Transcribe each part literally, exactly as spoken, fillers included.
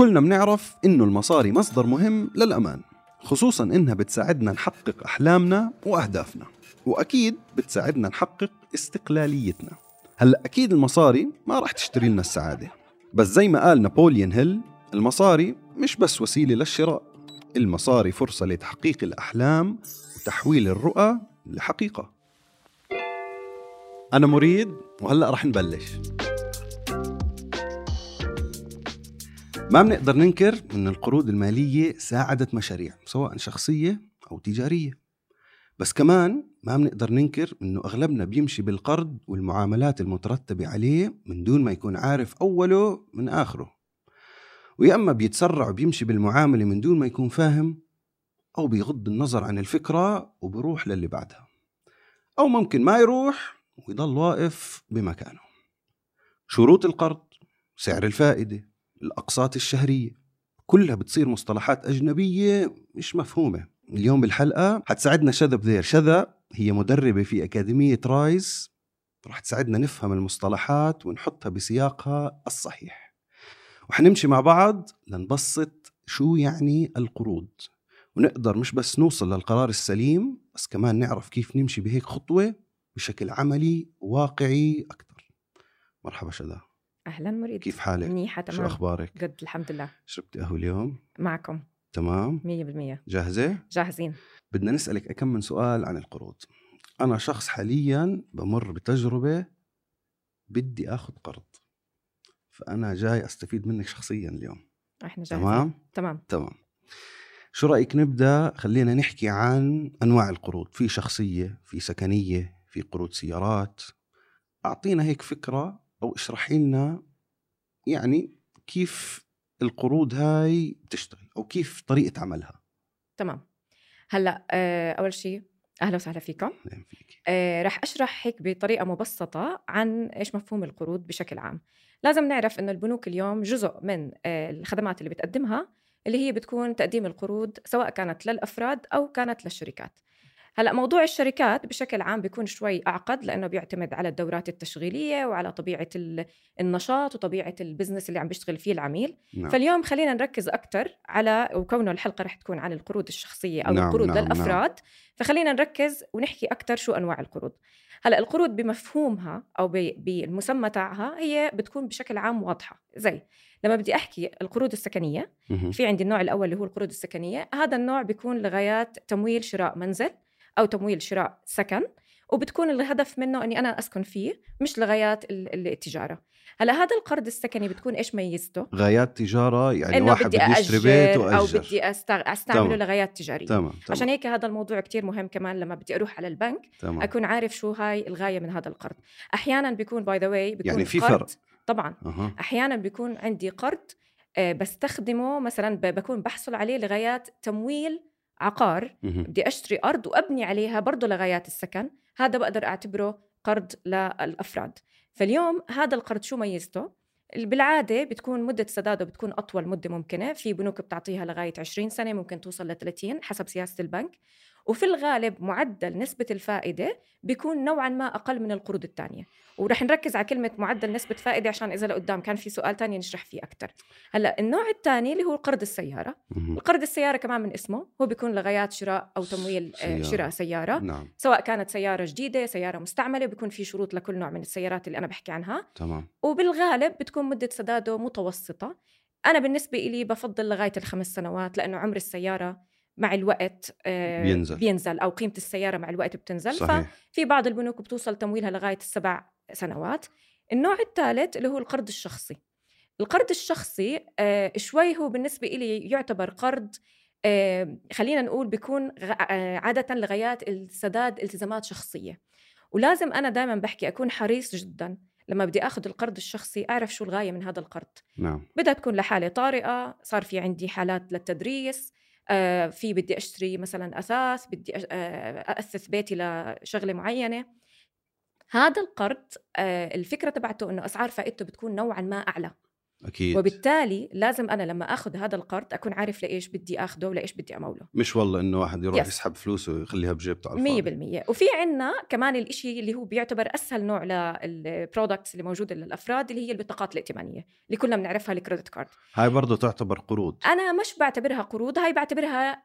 كلنا بنعرف إنه المصاري مصدر مهم للأمان، خصوصاً إنها بتساعدنا نحقق أحلامنا وأهدافنا، وأكيد بتساعدنا نحقق استقلاليتنا. هلأ أكيد المصاري ما راح تشتري لنا السعادة، بس زي ما قال نابوليون هيل، المصاري مش بس وسيلة للشراء، المصاري فرصة لتحقيق الأحلام وتحويل الرؤى لحقيقة. أنا مريد، وهلأ رح نبلش. ما بنقدر ننكر أن القروض المالية ساعدت مشاريع سواء شخصية أو تجارية، بس كمان ما بنقدر ننكر أنه أغلبنا بيمشي بالقرض والمعاملات المترتبة عليه من دون ما يكون عارف أوله من آخره، ويا أما بيتسرع وبيمشي بالمعاملة من دون ما يكون فاهم، أو بيغض النظر عن الفكرة وبيروح للي بعدها، أو ممكن ما يروح ويضل واقف بمكانه. شروط القرض، سعر الفائدة، الأقساط الشهرية، كلها بتصير مصطلحات أجنبية مش مفهومة. اليوم بالحلقة حتساعدنا شذا بذير. شذا هي مدربة في أكاديمية رايز، رح تساعدنا نفهم المصطلحات ونحطها بسياقها الصحيح، وحنمشي مع بعض لنبسط شو يعني القروض، ونقدر مش بس نوصل للقرار السليم، بس كمان نعرف كيف نمشي بهيك خطوة بشكل عملي واقعي أكتر. مرحبا شذا. أهلا مريد، كيف حالك؟ منيحة تمام. شو أخبارك؟ قد الحمد لله. شربتي قهوة اليوم؟ معكم تمام؟ مية بالمية جاهزة؟ جاهزين. بدنا نسألك أكم من سؤال عن القروض. أنا شخص حالياً بمر بتجربة بدي أخذ قرض، فأنا جاي أستفيد منك شخصياً اليوم. إحنا جاهزين. تمام؟ تمام تمام. شو رأيك نبدأ؟ خلينا نحكي عن أنواع القروض. في شخصية، في سكنية، في قروض سيارات. أعطينا هيك فكرة أو اشرحي لنا يعني كيف القروض هاي بتشتغل أو كيف طريقة عملها. تمام. هلأ آه، أول شيء أهلا وسهلا فيكم. نعم فيك. آه، رح أشرح هيك بطريقة مبسطة عن إيش مفهوم القروض بشكل عام. لازم نعرف إنه البنوك اليوم جزء من آه، الخدمات اللي بتقدمها، اللي هي بتكون تقديم القروض سواء كانت للأفراد أو كانت للشركات. هلأ موضوع الشركات بشكل عام بيكون شوي أعقد، لأنه بيعتمد على الدورات التشغيلية وعلى طبيعة ال- النشاط وطبيعة البزنس اللي عم بيشتغل فيه العميل. نعم. فاليوم خلينا نركز أكتر على، وكونه الحلقة رح تكون عن القروض الشخصية أو نعم القروض نعم للأفراد، نعم. فخلينا نركز ونحكي أكتر شو أنواع القروض. هلأ القروض بمفهومها أو ب- بالمسمى تاعها هي بتكون بشكل عام واضحة. زي لما بدي أحكي القروض السكنية، مهم. في عندي النوع الأول اللي هو القروض السكنية. هذا النوع بيكون لغايات تمويل شراء منزل أو تمويل شراء سكن، وبتكون الهدف منه أني أنا أسكن فيه، مش لغايات ال- ال- التجارة. هلا هذا القرض السكني بتكون إيش ميزته؟ غايات تجارة، يعني إنه واحد بدي بده يشتري بيت أأجر أو وأجر. بدي أستع- أستعمله تمام. لغايات تجارية. تمام. عشان تمام. هيك هذا الموضوع كتير مهم كمان لما بدي أروح على البنك تمام. أكون عارف شو هاي الغاية من هذا القرض. أحيانا بيكون باي ذا واي بيكون يعني في قرض فرق. طبعا. أها. أحيانا بيكون عندي قرض آه، بستخدمه مثلا ب- بكون بحصل عليه لغايات تمويل عقار، مهم. بدي أشتري أرض وأبني عليها برضو لغايات السكن، هذا بقدر أعتبره قرض للأفراد. فاليوم هذا القرض شو ميزته؟ بالعادة بتكون مدة سداده بتكون أطول مدة ممكنة، في بنوك بتعطيها لغاية عشرين سنة، ممكن توصل ل ثلاثين حسب سياسة البنك. وفي الغالب معدل نسبة الفائدة بيكون نوعاً ما أقل من القروض التانية. ورح نركز على كلمة معدل نسبة فائدة عشان إذا لقدام كان في سؤال تاني نشرح فيه أكتر. هلأ النوع الثاني اللي هو قرض السيارة. مهم. القرض السيارة كمان من اسمه هو بيكون لغايات شراء أو تمويل آه، سيارة. شراء سيارة. نعم. سواء كانت سيارة جديدة، سيارة مستعملة، بيكون في شروط لكل نوع من السيارات اللي أنا بحكي عنها. تمام. وبالغالب بتكون مدة سداده متوسطة. أنا بالنسبة إلي بفضل لغاية الخمس سنوات، لأنه عمر السيارة مع الوقت آه، بينزل. بينزل أو قيمة السيارة مع الوقت بتنزل. صحيح. ففي بعض البنوك بتوصل تمويلها لغاية السبع سنوات. النوع الثالث اللي هو القرض الشخصي. القرض الشخصي آه، شوي هو بالنسبة إلي يعتبر قرض آه، خلينا نقول بيكون غ- آه، عادة لغايات السداد التزامات شخصية. ولازم أنا دائما بحكي أكون حريص جدا لما بدي أخذ القرض الشخصي أعرف شو الغاية من هذا القرض. نعم. بدها تكون لحالة طارئة، صار في عندي حالات للتدريس، آه، في بدي أشتري مثلا أثاث، بدي أش- آه، أأثث بيتي لشغلة معينة. هذا القرض آه، الفكرة تبعته إنه أسعار فائدته بتكون نوعا ما أعلى. أكيد. وبالتالي لازم أنا لما أخذ هذا القرض أكون عارف لإيش بدي أخذه ولإيش بدي أموله. مش والله إنه واحد يروح Yes. يسحب فلوسه ويخليها بجيبته على مية الفاضي. بالمية. وفي عنا كمان الإشي اللي هو بيعتبر أسهل نوع للبرودكتس اللي موجودة للأفراد، اللي هي البطاقات الائتمانية اللي كلنا بنعرفها، الكريدت كارد. هاي برضو تعتبر قروض؟ أنا مش بعتبرها قروض، هاي بعتبرها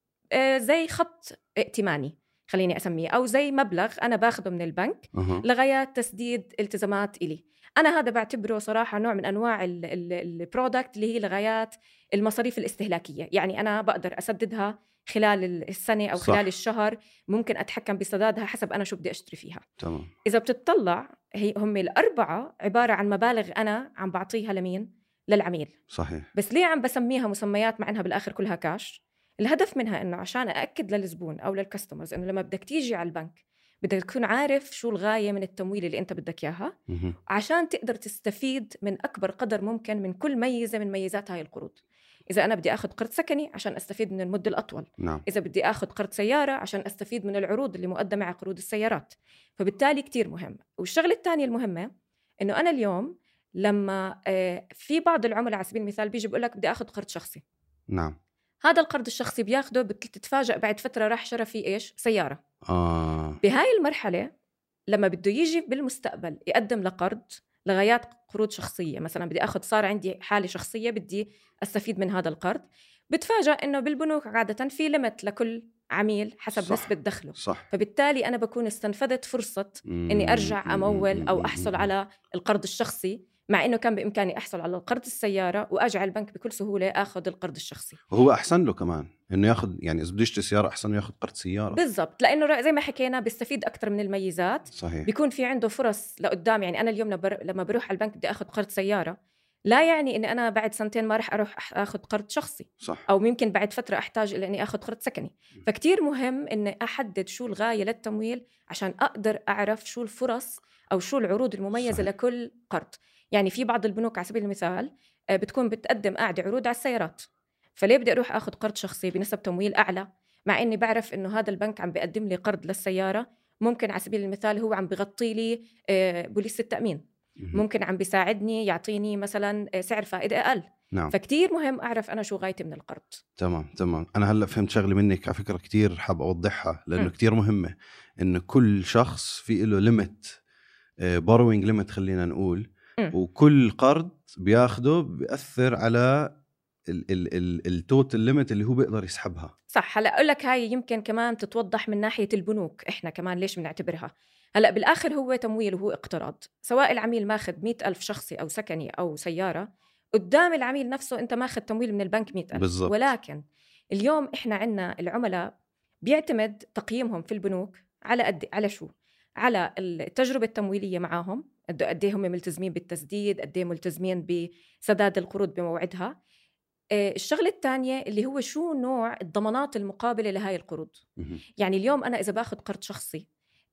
آه زي خط ائتماني خليني أسميه، أو زي مبلغ أنا باخده من البنك أه. لغاية تسديد التزامات إلي. أنا هذا بعتبره صراحة نوع من أنواع البرودكت اللي هي لغايات المصاريف الاستهلاكية. يعني أنا بقدر أسددها خلال السنة أو صح. خلال الشهر، ممكن أتحكم بسدادها حسب أنا شو بدي أشتري فيها. تمام. إذا بتطلع هي هم الأربعة عبارة عن مبالغ أنا عم بعطيها لمين؟ للعميل. صحيح. بس ليه عم بسميها مسميات مع إنها بالآخر كلها كاش؟ الهدف منها إنه عشان أأكد للزبون أو للكاستمرز إنه لما بدك تيجي على البنك بدك تكون عارف شو الغاية من التمويل اللي أنت بدك إياها، مه. عشان تقدر تستفيد من أكبر قدر ممكن من كل ميزة من ميزات هاي القروض. إذا أنا بدي أخذ قرض سكني عشان أستفيد من المدة الأطول. نعم. إذا بدي أخذ قرض سيارة عشان أستفيد من العروض اللي مقدمة على قروض السيارات. فبالتالي كتير مهم. والشغلة الثانية المهمة إنه أنا اليوم لما في بعض العملاء على سبيل المثال بيجي بيقول لك بدي أخذ قرض شخصي. نعم. هذا القرض الشخصي بياخده بتتفاجأ بعد فترة راح شرى فيه إيش؟ سيارة. آه. بهاي المرحلة لما بده يجي بالمستقبل يقدم لقرض لغايات قروض شخصية، مثلا بدي أخذ صار عندي حالة شخصية بدي أستفيد من هذا القرض، بتفاجأ إنه بالبنوك عادة في ليميت لكل عميل حسب صح. نسبة دخله. صح. فبالتالي أنا بكون استنفذت فرصة إني أرجع أمول أو أحصل على القرض الشخصي، مع إنه كان بإمكاني أحصل على القرض السيارة وأرجع البنك بكل سهولة أخذ القرض الشخصي. وهو أحسن له كمان إنه ياخد، يعني إذا بده يشتري سيارة أحسن إنه ياخد قرض سيارة. بالضبط، لأنه زي ما حكينا بيستفيد أكتر من الميزات. صحيح. بيكون في عنده فرص لقدام. يعني أنا اليوم لما بروح على البنك بدي أخذ قرض سيارة، لا يعني إني أنا بعد سنتين ما رح أروح أخذ قرض شخصي. صح. أو ممكن بعد فترة أحتاج إلى إني أخذ قرض سكني. فكتير مهم إني أحدد شو الغاية للتمويل عشان أقدر أعرف شو الفرص أو شو العروض المميزة. صحيح. لكل قرض. يعني في بعض البنوك على سبيل المثال بتكون بتقدم قاعدة عروض على السيارات، فليه بدي أروح أخذ قرض شخصي بنسب تمويل أعلى مع إني بعرف إنه هذا البنك عم بيقدم لي قرض للسيارة، ممكن على سبيل المثال هو عم بغطي لي بوليس التأمين، ممكن عم بيساعدني يعطيني مثلا سعر فائدة أقل. نعم. فكتير مهم أعرف أنا شو غايتي من القرض. تمام تمام. أنا هلأ فهمت شغلة منك على فكرة كتير حاب أوضحها، لأنه م. كتير مهمة إنه كل شخص في له ليميت، بوروينج ليميت خلينا نقول، م. وكل قرض بياخده بيأثر على التوتال ليميت اللي هو بيقدر يسحبها. صح. هلا اقول لك هاي يمكن كمان تتوضح من ناحيه البنوك، احنا كمان ليش بنعتبرها. هلا بالاخر هو تمويل وهو اقتراض، سواء العميل ماخذ مئة ألف شخصي او سكني او سياره، قدام العميل نفسه انت ماخذ تمويل من البنك مئة ألف. بالزبط. ولكن اليوم احنا عندنا العملاء بيعتمد تقييمهم في البنوك على قد على شو؟ على التجربه التمويليه معاهم، قد ايه هم ملتزمين بالتسديد، قد ايه ملتزمين بسداد القروض بموعدها. الشغلة الثانية اللي هو شو نوع الضمانات المقابلة لهاي القروض. يعني اليوم أنا إذا باخد قرض شخصي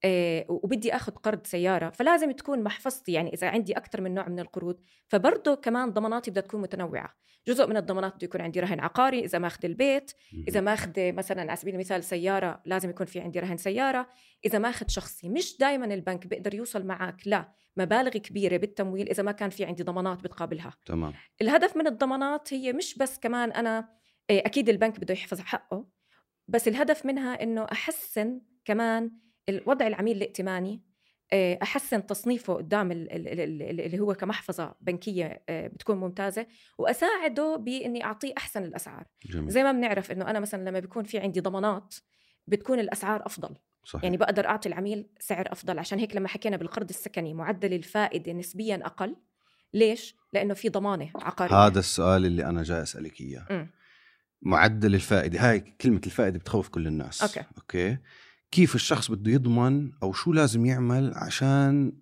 وبدي أخذ قرض سيارة، فلازم تكون محفظتي، يعني إذا عندي أكتر من نوع من القروض فبرضه كمان ضماناتي بدها تكون متنوعة. جزء من الضمانات بده يكون عندي رهن عقاري إذا ماخذ البيت، إذا ماخذ مثلا على سبيل المثال سيارة لازم يكون في عندي رهن سيارة، إذا ماخذ شخصي. مش دايما البنك بيقدر يوصل معك لا مبالغ كبيرة بالتمويل إذا ما كان في عندي ضمانات بتقابلها. تمام. الهدف من الضمانات هي مش بس كمان أنا أكيد البنك بده يحفظ حقه، بس الهدف منها إنه أحسن كمان الوضع العميل الائتماني، أحسن تصنيفه قدام اللي هو كمحفظة بنكية بتكون ممتازة، وأساعده بإني أعطيه أحسن الأسعار. جميل. زي ما بنعرف إنه أنا مثلا لما بيكون في عندي ضمانات بتكون الأسعار أفضل. صحيح. يعني بقدر أعطي العميل سعر أفضل. عشان هيك لما حكينا بالقرض السكني معدل الفائدة نسبيا أقل. ليش؟ لأنه في ضمانة عقارية. هذا السؤال اللي أنا جاي أسألك إياه. م. معدل الفائدة، هاي كلمة الفائدة بتخوف كل الناس. أوكي. أوكي. كيف الشخص بده يضمن أو شو لازم يعمل عشان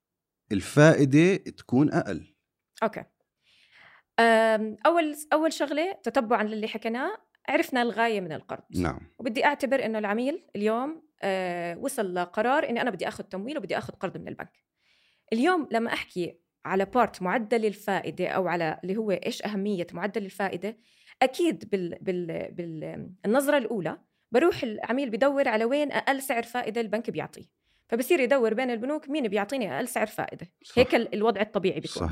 الفائدة تكون أقل؟ أوكي. أول أول شغلة تتبعاً للي حكيناه، عرفنا الغاية من القرض. نعم. وبدي أعتبر إنه العميل اليوم أه وصل لقرار إني أنا بدي أخذ تمويل وبدي أخذ قرض من البنك. اليوم لما أحكي على بارت معدل الفائدة أو على اللي هو إيش أهمية معدل الفائدة، أكيد بال بال بالنظرة الأولى بروح العميل بدور على وين أقل سعر فائدة البنك بيعطيه، فبصير يدور بين البنوك مين بيعطيني أقل سعر فائدة. صح. هيك الوضع الطبيعي بيكون. صحيح.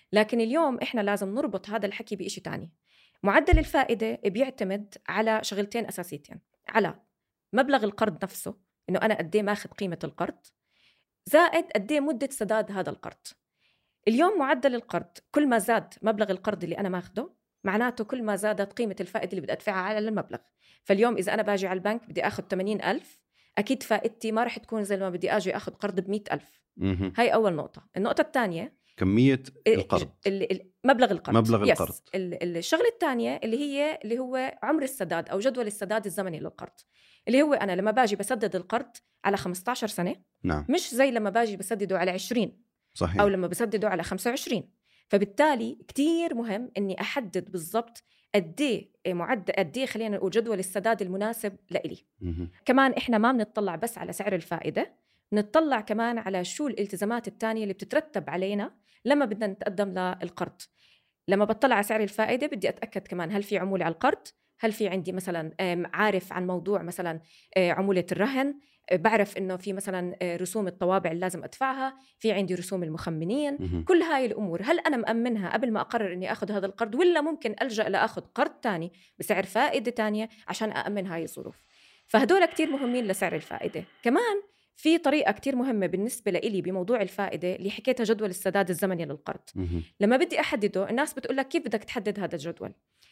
لكن اليوم إحنا لازم نربط هذا الحكي بإشي تاني. معدل الفائدة بيعتمد على شغلتين أساسيتين، على مبلغ القرض نفسه، إنه أنا قديه ماخذ قيمة القرض، زائد قديه مدة سداد هذا القرض. اليوم معدل القرض كل ما زاد مبلغ القرض اللي أنا ماخده، معناته كل ما زادت قيمة الفائدة اللي بدي أدفعها على المبلغ. فاليوم إذا أنا باجي على البنك بدي أخذ ثمانين ألف، أكيد فائدتي ما رح تكون زي ما بدي أجي أخذ قرض بمئة ألف. مهم. هاي أول نقطة. النقطة الثانية كمية القرض، ال- ال- مبلغ القرض. مبلغ يس. القرض. ال- الشغلة الثانية اللي هي اللي هو عمر السداد أو جدول السداد الزمني للقرض، اللي هو أنا لما باجي بسدد القرض على خمسة عشر سنة، نعم. مش زي لما باجي بسدده على عشرين صحيح. أو لما بسدده على خمسة وعشرين. فبالتالي كتير مهم إني أحدد بالضبط قديه معدل، قديه خلينا نقول جدول السداد المناسب لإلي. مهم. كمان إحنا ما بنطلع بس على سعر الفائدة، نطلع كمان على شو الالتزامات التانية اللي بتترتب علينا لما بدنا نتقدم للقرض. لما بطلع على سعر الفائدة بدي أتأكد كمان هل في عمولة على القرض، هل في عندي مثلا عارف عن موضوع مثلا عمولة الرهن، بعرف إنه في مثلا رسوم الطوابع اللي لازم أدفعها، في عندي رسوم المخمنين. مهم. كل هاي الأمور هل أنا مأمنها قبل ما أقرر إني أخذ هذا القرض، ولا ممكن ألجأ لأخذ قرض تاني بسعر فائدة تانية عشان أأمن هاي الظروف. فهدول كتير مهمين لسعر الفائدة. كمان في طريقة كتير مهمة بالنسبة لإلي بموضوع الفائدة اللي حكيتها جدول السداد الزمني للقرض. مهم. لما بدي أحدده الناس بتقولك كيف بدك تحدد هذا الجدول؟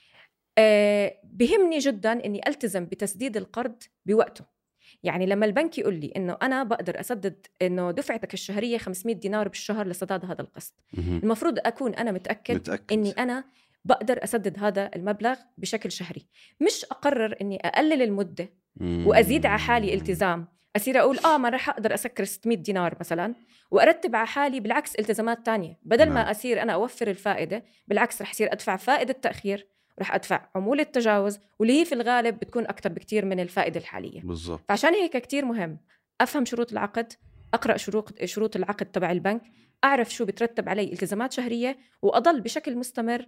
أه بهمني جدا إني ألتزم بتسديد القرض بوقته. يعني لما البنك يقول لي إنه أنا بقدر أسدد إنه دفعتك الشهرية خمسمئة دينار بالشهر لسداد هذا القسط، مهم. المفروض أكون أنا متأكد, متأكد إني أنا بقدر أسدد هذا المبلغ بشكل شهري، مش أقرر إني أقلل المدة مم. وأزيد على حالي التزام، أصير أقول آه ما رح أقدر أسكر ستمئة دينار مثلا، وأرتب على حالي بالعكس التزامات تانية. بدل نعم. ما أصير أنا أوفر الفائدة، بالعكس رح أصير أدفع فائدة تأخير، رح أدفع عمولة تجاوز، واللي هي في الغالب بتكون أكتر بكتير من الفائدة الحالية. بالضبط. فعشان هيك كتير مهم أفهم شروط العقد، أقرأ شروط شروط العقد تبع البنك، أعرف شو بترتب علي التزامات شهرية، وأضل بشكل مستمر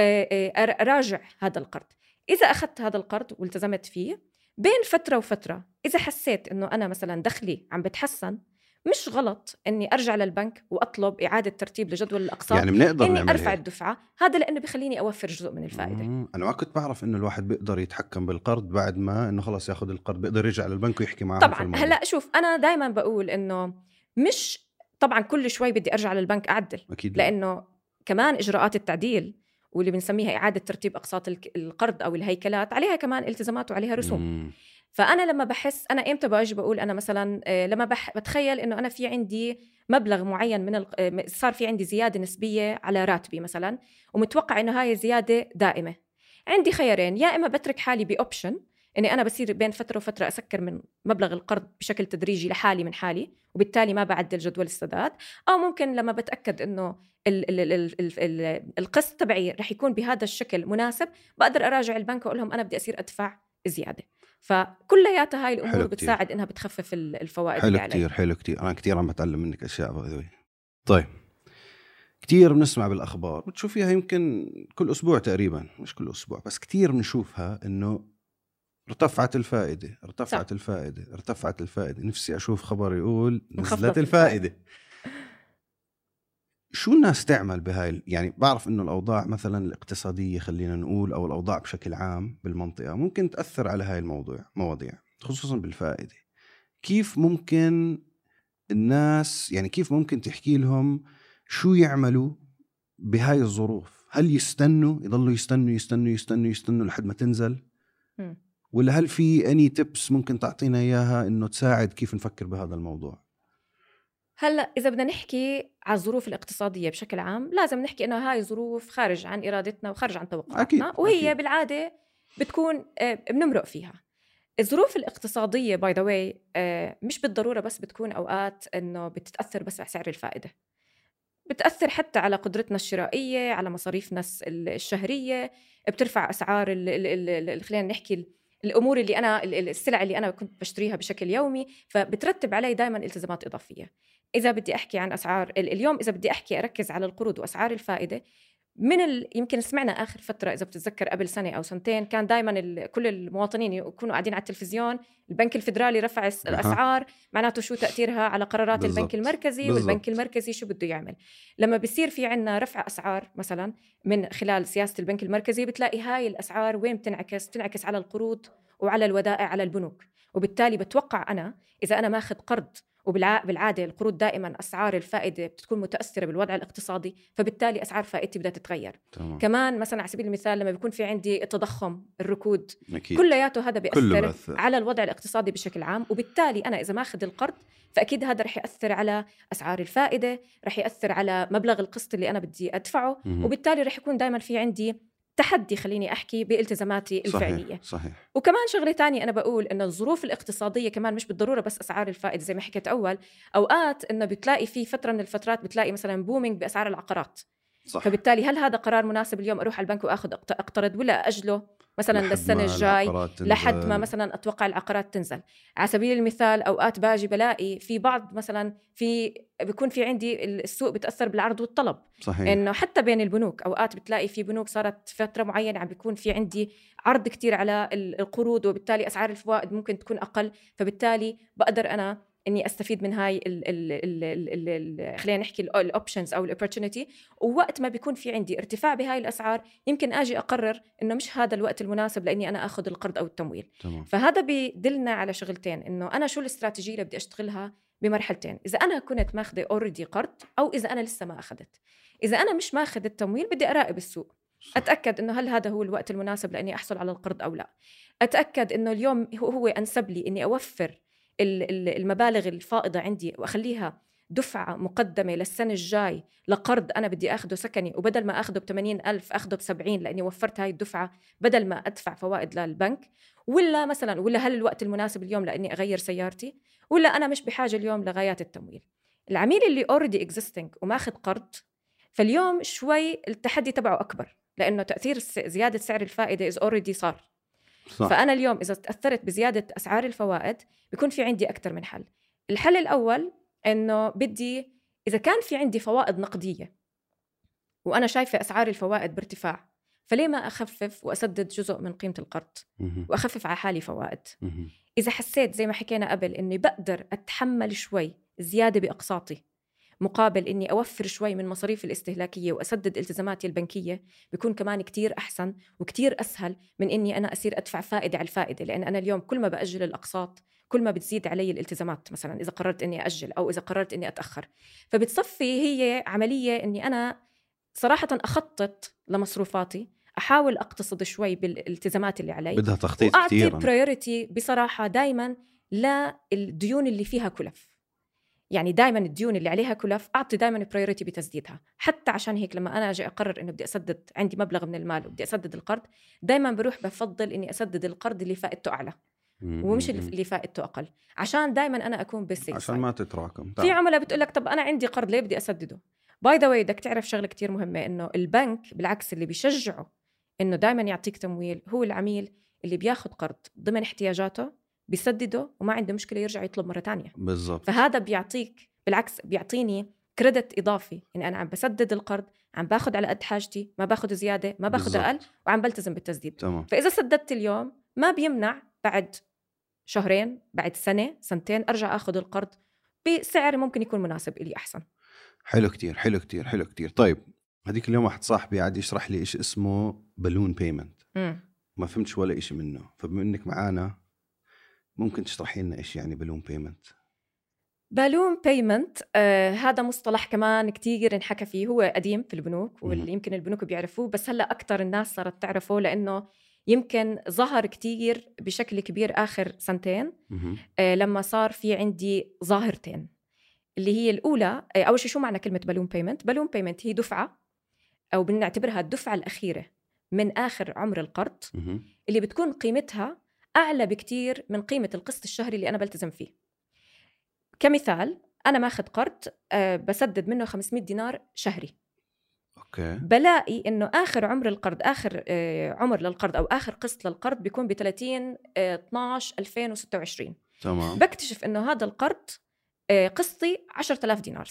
أراجع هذا القرض. إذا أخذت هذا القرض والتزمت فيه، بين فترة وفترة إذا حسيت إنه أنا مثلا دخلي عم بتحسن، مش غلط إني أرجع للبنك وأطلب إعادة ترتيب لجدول الأقساط، يعني بنقدر إني نعمل أرفع هيك. الدفعة. هذا لأنه بخليني أوفر جزء من الفائدة. مم. أنا ما كنت بعرف إنه الواحد بيقدر يتحكم بالقرض بعد ما إنه خلاص ياخد القرض، بيقدر يرجع للبنك ويحكي معهم في طبعا الموضوع. هلأ شوف، أنا دايما بقول إنه مش طبعا كل شوي بدي أرجع للبنك أعدل، أكيد لا. لأنه كمان إجراءات التعديل واللي بنسميها إعادة ترتيب أقساط القرض أو الهيكلات عليها كمان التزامات وعليها رسوم. مم. فأنا لما بحس أنا إمتى باجي بقول أنا مثلا لما بح بتخيل إنه أنا في عندي مبلغ معين من ال... صار في عندي زيادة نسبية على راتبي مثلا، ومتوقع إنه هاي الزيادة دائمة، عندي خيارين: يا إما بترك حالي بأوبشن إني أنا بصير بين فترة وفترة أسكر من مبلغ القرض بشكل تدريجي لحالي من حالي، وبالتالي ما بعدل جدول السداد، أو ممكن لما بتأكد إنه ال ال ال ال ال القسط تبعي رح يكون بهذا الشكل مناسب، بقدر أراجع البنك وأقول لهم أنا بدي أصير أدفع زيادة. فكلياتها هاي الأمور بتساعد إنها بتخفف الفوائد. حلو كتير، حلو كتير. أنا كتير عم بتعلم منك أشياء بذوي. طيب، كتير بنسمع بالأخبار بتشوفيها يمكن كل أسبوع تقريبا، مش كل أسبوع بس كتير بنشوفها إنه ارتفعت الفائدة ارتفعت صح. الفائدة ارتفعت الفائدة. نفسي أشوف خبر يقول نزلت الفائدة. شو الناس تعمل بهاي؟ يعني بعرف إنه الأوضاع مثلا الاقتصادية خلينا نقول، أو الأوضاع بشكل عام بالمنطقة ممكن تأثر على هاي الموضوع مواضيع خصوصا بالفائدة. كيف ممكن الناس، يعني كيف ممكن تحكي لهم شو يعملوا بهاي الظروف؟ هل يستنوا يضلوا يستنوا يستنوا يستنوا يستنوا لحد ما تنزل م. ولا هل في أني تيبس ممكن تعطينا إياها إنه تساعد كيف نفكر بهذا الموضوع؟ هلأ إذا بدنا نحكي على الظروف الاقتصادية بشكل عام، لازم نحكي إنه هاي ظروف خارج عن إرادتنا وخارج عن توقعاتنا. أكيد. وهي أكيد. بالعادة بتكون بنمرق فيها. الظروف الاقتصادية باي ذا واي مش بالضرورة بس بتكون أوقات إنه بتتأثر بس على سعر الفائدة، بتأثر حتى على قدرتنا الشرائية، على مصاريفنا الشهرية، بترفع أسعار ال خلينا نحكي الأمور اللي أنا السلع اللي أنا كنت بشتريها بشكل يومي، فبترتب علي دائما التزامات إضافية. إذا بدي أحكي عن أسعار اليوم، إذا بدي أحكي أركز على القروض وأسعار الفائدة، من ال... يمكن سمعنا آخر فترة إذا بتتذكر قبل سنة أو سنتين كان دايما ال... كل المواطنين يكونوا قاعدين على التلفزيون البنك الفيدرالي رفع الأسعار، معناته شو تأثيرها على قرارات بالزبط. البنك المركزي بالزبط. والبنك المركزي شو بده يعمل. لما بيصير في عنا رفع أسعار مثلا من خلال سياسة البنك المركزي بتلاقي هاي الأسعار وين بتنعكس؟ بتنعكس على القروض وعلى الودائع على البنوك، وبالتالي بتوقع أنا إذا أنا ماخذ قرض، وبالعادة القروض دائما أسعار الفائدة بتكون متأثرة بالوضع الاقتصادي، فبالتالي أسعار فائدتي بدها تتغير. تمام. كمان مثلا على سبيل المثال لما بيكون في عندي تضخم الركود أكيد. كلياته هذا بيأثر بأثر. على الوضع الاقتصادي بشكل عام، وبالتالي أنا إذا ماخذ القرض فأكيد هذا رح يأثر على أسعار الفائدة، رح يأثر على مبلغ القسط اللي أنا بدي أدفعه، م- وبالتالي رح يكون دائما في عندي تحدي خليني أحكي بالتزاماتي الفعلية. صحيح. صحيح. وكمان شغلة تانية أنا بقول إن الظروف الاقتصادية كمان مش بالضرورة بس أسعار الفائدة زي ما حكيت أول، أوقات إنه بتلاقي في فترة من الفترات بتلاقي مثلا بومينج بأسعار العقارات. صح. فبالتالي هل هذا قرار مناسب اليوم أروح على البنك وأخذ أقترض ولا أجله مثلا للسنة الجاي لحد ما مثلا أتوقع العقارات تنزل؟ على سبيل المثال أوقات باجي بلاقي في بعض مثلا في بيكون في عندي السوق بتأثر بالعرض والطلب. صحيح. إنه حتى بين البنوك أوقات بتلاقي في بنوك صارت فترة معينة عم بيكون في عندي عرض كتير على القروض، وبالتالي أسعار الفوائد ممكن تكون أقل، فبالتالي بقدر أنا إني أستفيد من هاي ال ال ال ال ال خلينا نحكي الأوبشنز أو الأوبورتونيتي. ووقت ما بيكون في عندي ارتفاع بهاي الأسعار يمكن أجي أقرر إنه مش هذا الوقت المناسب لأني أنا أخذ القرض أو التمويل. تمام. فهذا بيدلنا على شغلتين، إنه أنا شو الاستراتيجية اللي بدي أشتغلها بمرحلتين، إذا أنا كنت ماخذة أوريدي قرض أو إذا أنا لسه ما أخذت. إذا أنا مش ماخذ التمويل بدي أراقب السوق، أتأكد إنه هل هذا هو الوقت المناسب لأني أحصل على القرض أو لا. أتأكد إنه اليوم هو أنسب لي إني أوفر المبالغ الفائضة عندي وأخليها دفعة مقدمة للسنة الجاي لقرض أنا بدي أخده سكني، وبدل ما أخده بثمانين ألف أخده بسبعين لأني وفرت هاي الدفعة بدل ما أدفع فوائد للبنك. ولا مثلا ولا هل الوقت المناسب اليوم لأني أغير سيارتي، ولا أنا مش بحاجة اليوم لغايات التمويل. العميل اللي already existing وماخذ قرض فاليوم شوي التحدي تبعه أكبر، لأنه تأثير زيادة سعر الفائدة is already صار. صح. فأنا اليوم إذا تأثرت بزيادة أسعار الفوائد بيكون في عندي أكتر من حل. الحل الأول إنه بدي إذا كان في عندي فوائد نقدية وأنا شايفة أسعار الفوائد بارتفاع، فليه ما أخفف وأسدد جزء من قيمة القرض وأخفف على حالي فوائد. إذا حسيت زي ما حكينا قبل إني بقدر أتحمل شوي زيادة بأقساطي مقابل إني أوفر شوي من مصاريف الاستهلاكية وأسدد التزاماتي البنكية، بيكون كمان كتير أحسن وكتير أسهل من إني أنا أصير أدفع فائدة على الفائدة. لأن أنا اليوم كل ما بأجل الأقساط كل ما بتزيد علي الالتزامات، مثلا إذا قررت إني أجل أو إذا قررت إني أتأخر. فبتصفي هي عملية إني أنا صراحة أخطط لمصروفاتي، أحاول أقتصد شوي بالالتزامات اللي علي، بدها تخطيط وأعطي كتير، وأعطي برايورتي بصراحة دايما للديون اللي فيها كلف. يعني دائما الديون اللي عليها كلف أعطي دائما برايورتي بتسديدها. حتى عشان هيك لما أنا أجي أقرر إنه بدي أسدد عندي مبلغ من المال وبدي أسدد القرض، دائما بروح بفضل إني أسدد القرض اللي فائدته أعلى ومش اللي فائدته أقل، عشان دائما أنا أكون بالسيف عشان ما تتراكم. في عملاء بتقولك طب أنا عندي قرض ليه بدي أسدده؟ باي ذا واي بدك تعرف شغلة كتير مهمة، إنه البنك بالعكس اللي بيشجعه إنه دائما يعطيك تمويل هو العميل اللي بياخد قرض ضمن احتياجاته بيسدده وما عنده مشكلة يرجع يطلب مرة تانية. بالضبط. فهذا بيعطيك بالعكس بيعطيني كريدت إضافي إن أنا عم بسدد القرض، عم باخد على قد حاجتي، ما باخد زيادة ما باخد أقل، وعم بلتزم بالتسديد. تمام. فإذا سددت اليوم ما بيمنع بعد شهرين بعد سنة سنتين أرجع أخذ القرض بسعر ممكن يكون مناسب إلي أحسن. حلو كتير حلو كتير حلو كتير. طيب هديك اليوم واحد صاحبي قاعد يشرح لي إيش اسمه بالون بيمنت، ما فهمتش ولا إشي منه، فبما إنك معانا ممكن تشرحي لنا إيش يعني بالون بيمنت؟ بالون بيمنت آه هذا مصطلح كمان كتير انحكى فيه، هو قديم في البنوك واللي يمكن البنوك بيعرفوه، بس هلأ أكتر الناس صارت تعرفه لأنه يمكن ظهر كتير بشكل كبير آخر سنتين. آه لما صار في عندي ظاهرتين اللي هي الأولى، آه أول شيء شو معنى كلمة بالون بيمنت؟ بالون بيمنت هي دفعة أو بنعتبرها الدفعة الأخيرة من آخر عمر القرض اللي بتكون قيمتها أعلى بكتير من قيمة القسط الشهري اللي أنا بلتزم فيه. كمثال أنا ماخذ قرض أه بسدد منه خمسمية دينار شهري. أوكي. بلاقي إنه آخر عمر القرض آخر أه عمر للقرض أو آخر قسط للقرض بيكون بثلاثين اثناشر ألفين وستة وعشرين. تمام. بكتشف إنه هذا القرض أه قسطي عشرة آلاف دينار صار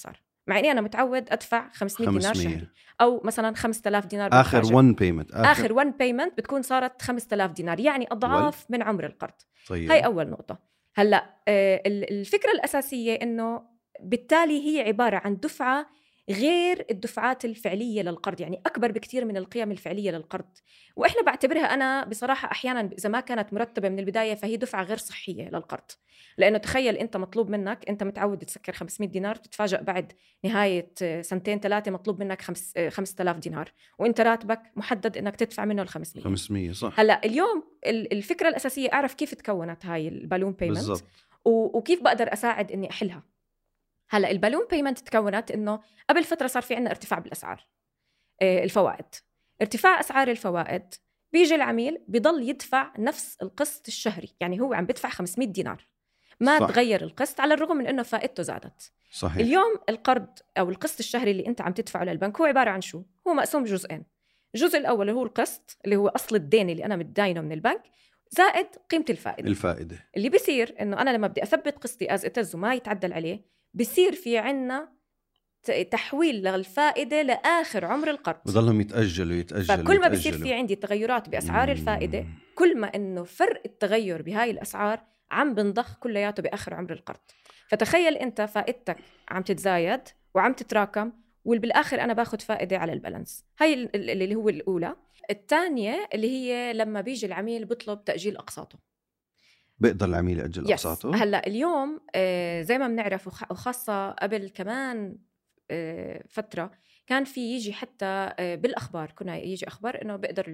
مع اني انا متعود ادفع خمسمية دينار شهري، او مثلا خمسة آلاف دينار اخر وان بيمنت اخر, آخر وان بيمنت بتكون صارت خمسة آلاف دينار، يعني اضعاف من عمر القرض. طيب. هاي اول نقطه. هلا الفكره الاساسيه انه بالتالي هي عباره عن دفعه غير الدفعات الفعليه للقرض، يعني اكبر بكثير من القيم الفعليه للقرض، واحنا بعتبرها انا بصراحه احيانا اذا ما كانت مرتبه من البدايه فهي دفعه غير صحيه للقرض. لانه تخيل انت مطلوب منك، انت متعود تسكر خمسمية دينار، تتفاجئ بعد نهايه سنتين ثلاثه مطلوب منك خمس خمسة آلاف دينار، وانت راتبك محدد انك تدفع منه ال خمسمية. خمسمية صح. هلا اليوم الفكره الاساسيه اعرف كيف تكونت هاي البالون بيمنت وكيف بقدر اساعد اني احلها. هلا البالون بيمنت تكونت انه قبل فتره صار في عندنا ارتفاع بالاسعار الفوائد. ارتفاع اسعار الفوائد بيجي العميل بيضل يدفع نفس القسط الشهري، يعني هو عم بدفع خمسمية دينار، ما صح. تغير القسط على الرغم من انه فائدته زادت. صحيح. اليوم القرض او القسط الشهري اللي انت عم تدفعه للبنك هو عباره عن شو؟ هو مقسوم جزئين. الجزء الاول اللي هو القسط اللي هو اصل الدين اللي انا متداينه من البنك، زائد قيمه الفائده. الفائده اللي بيصير انه انا لما بدي اثبت قسطي از اتز وما يتعدل عليه، بيصير في عنا تحويل للفائده لاخر عمر القرض، بضلهم يتاجلوا يتاجلوا فكل ما بيصير في عندي تغيرات باسعار الفائده، كل ما انه فرق التغير بهاي الاسعار عم بنضخ كلياته باخر عمر القرض. فتخيل انت فائدتك عم تتزايد وعم تتراكم، وبالاخر انا باخذ فائده على البالانس. هاي اللي هو الاولى. الثانيه اللي هي لما بيجي العميل بيطلب تاجيل اقساطه، بيقدر العميل يأجل أقساطه؟ هلا اليوم آه زي ما بنعرف، وخاصة قبل كمان آه فترة كان في يجي حتى آه بالأخبار، كنا يجي أخبار إنه بيقدر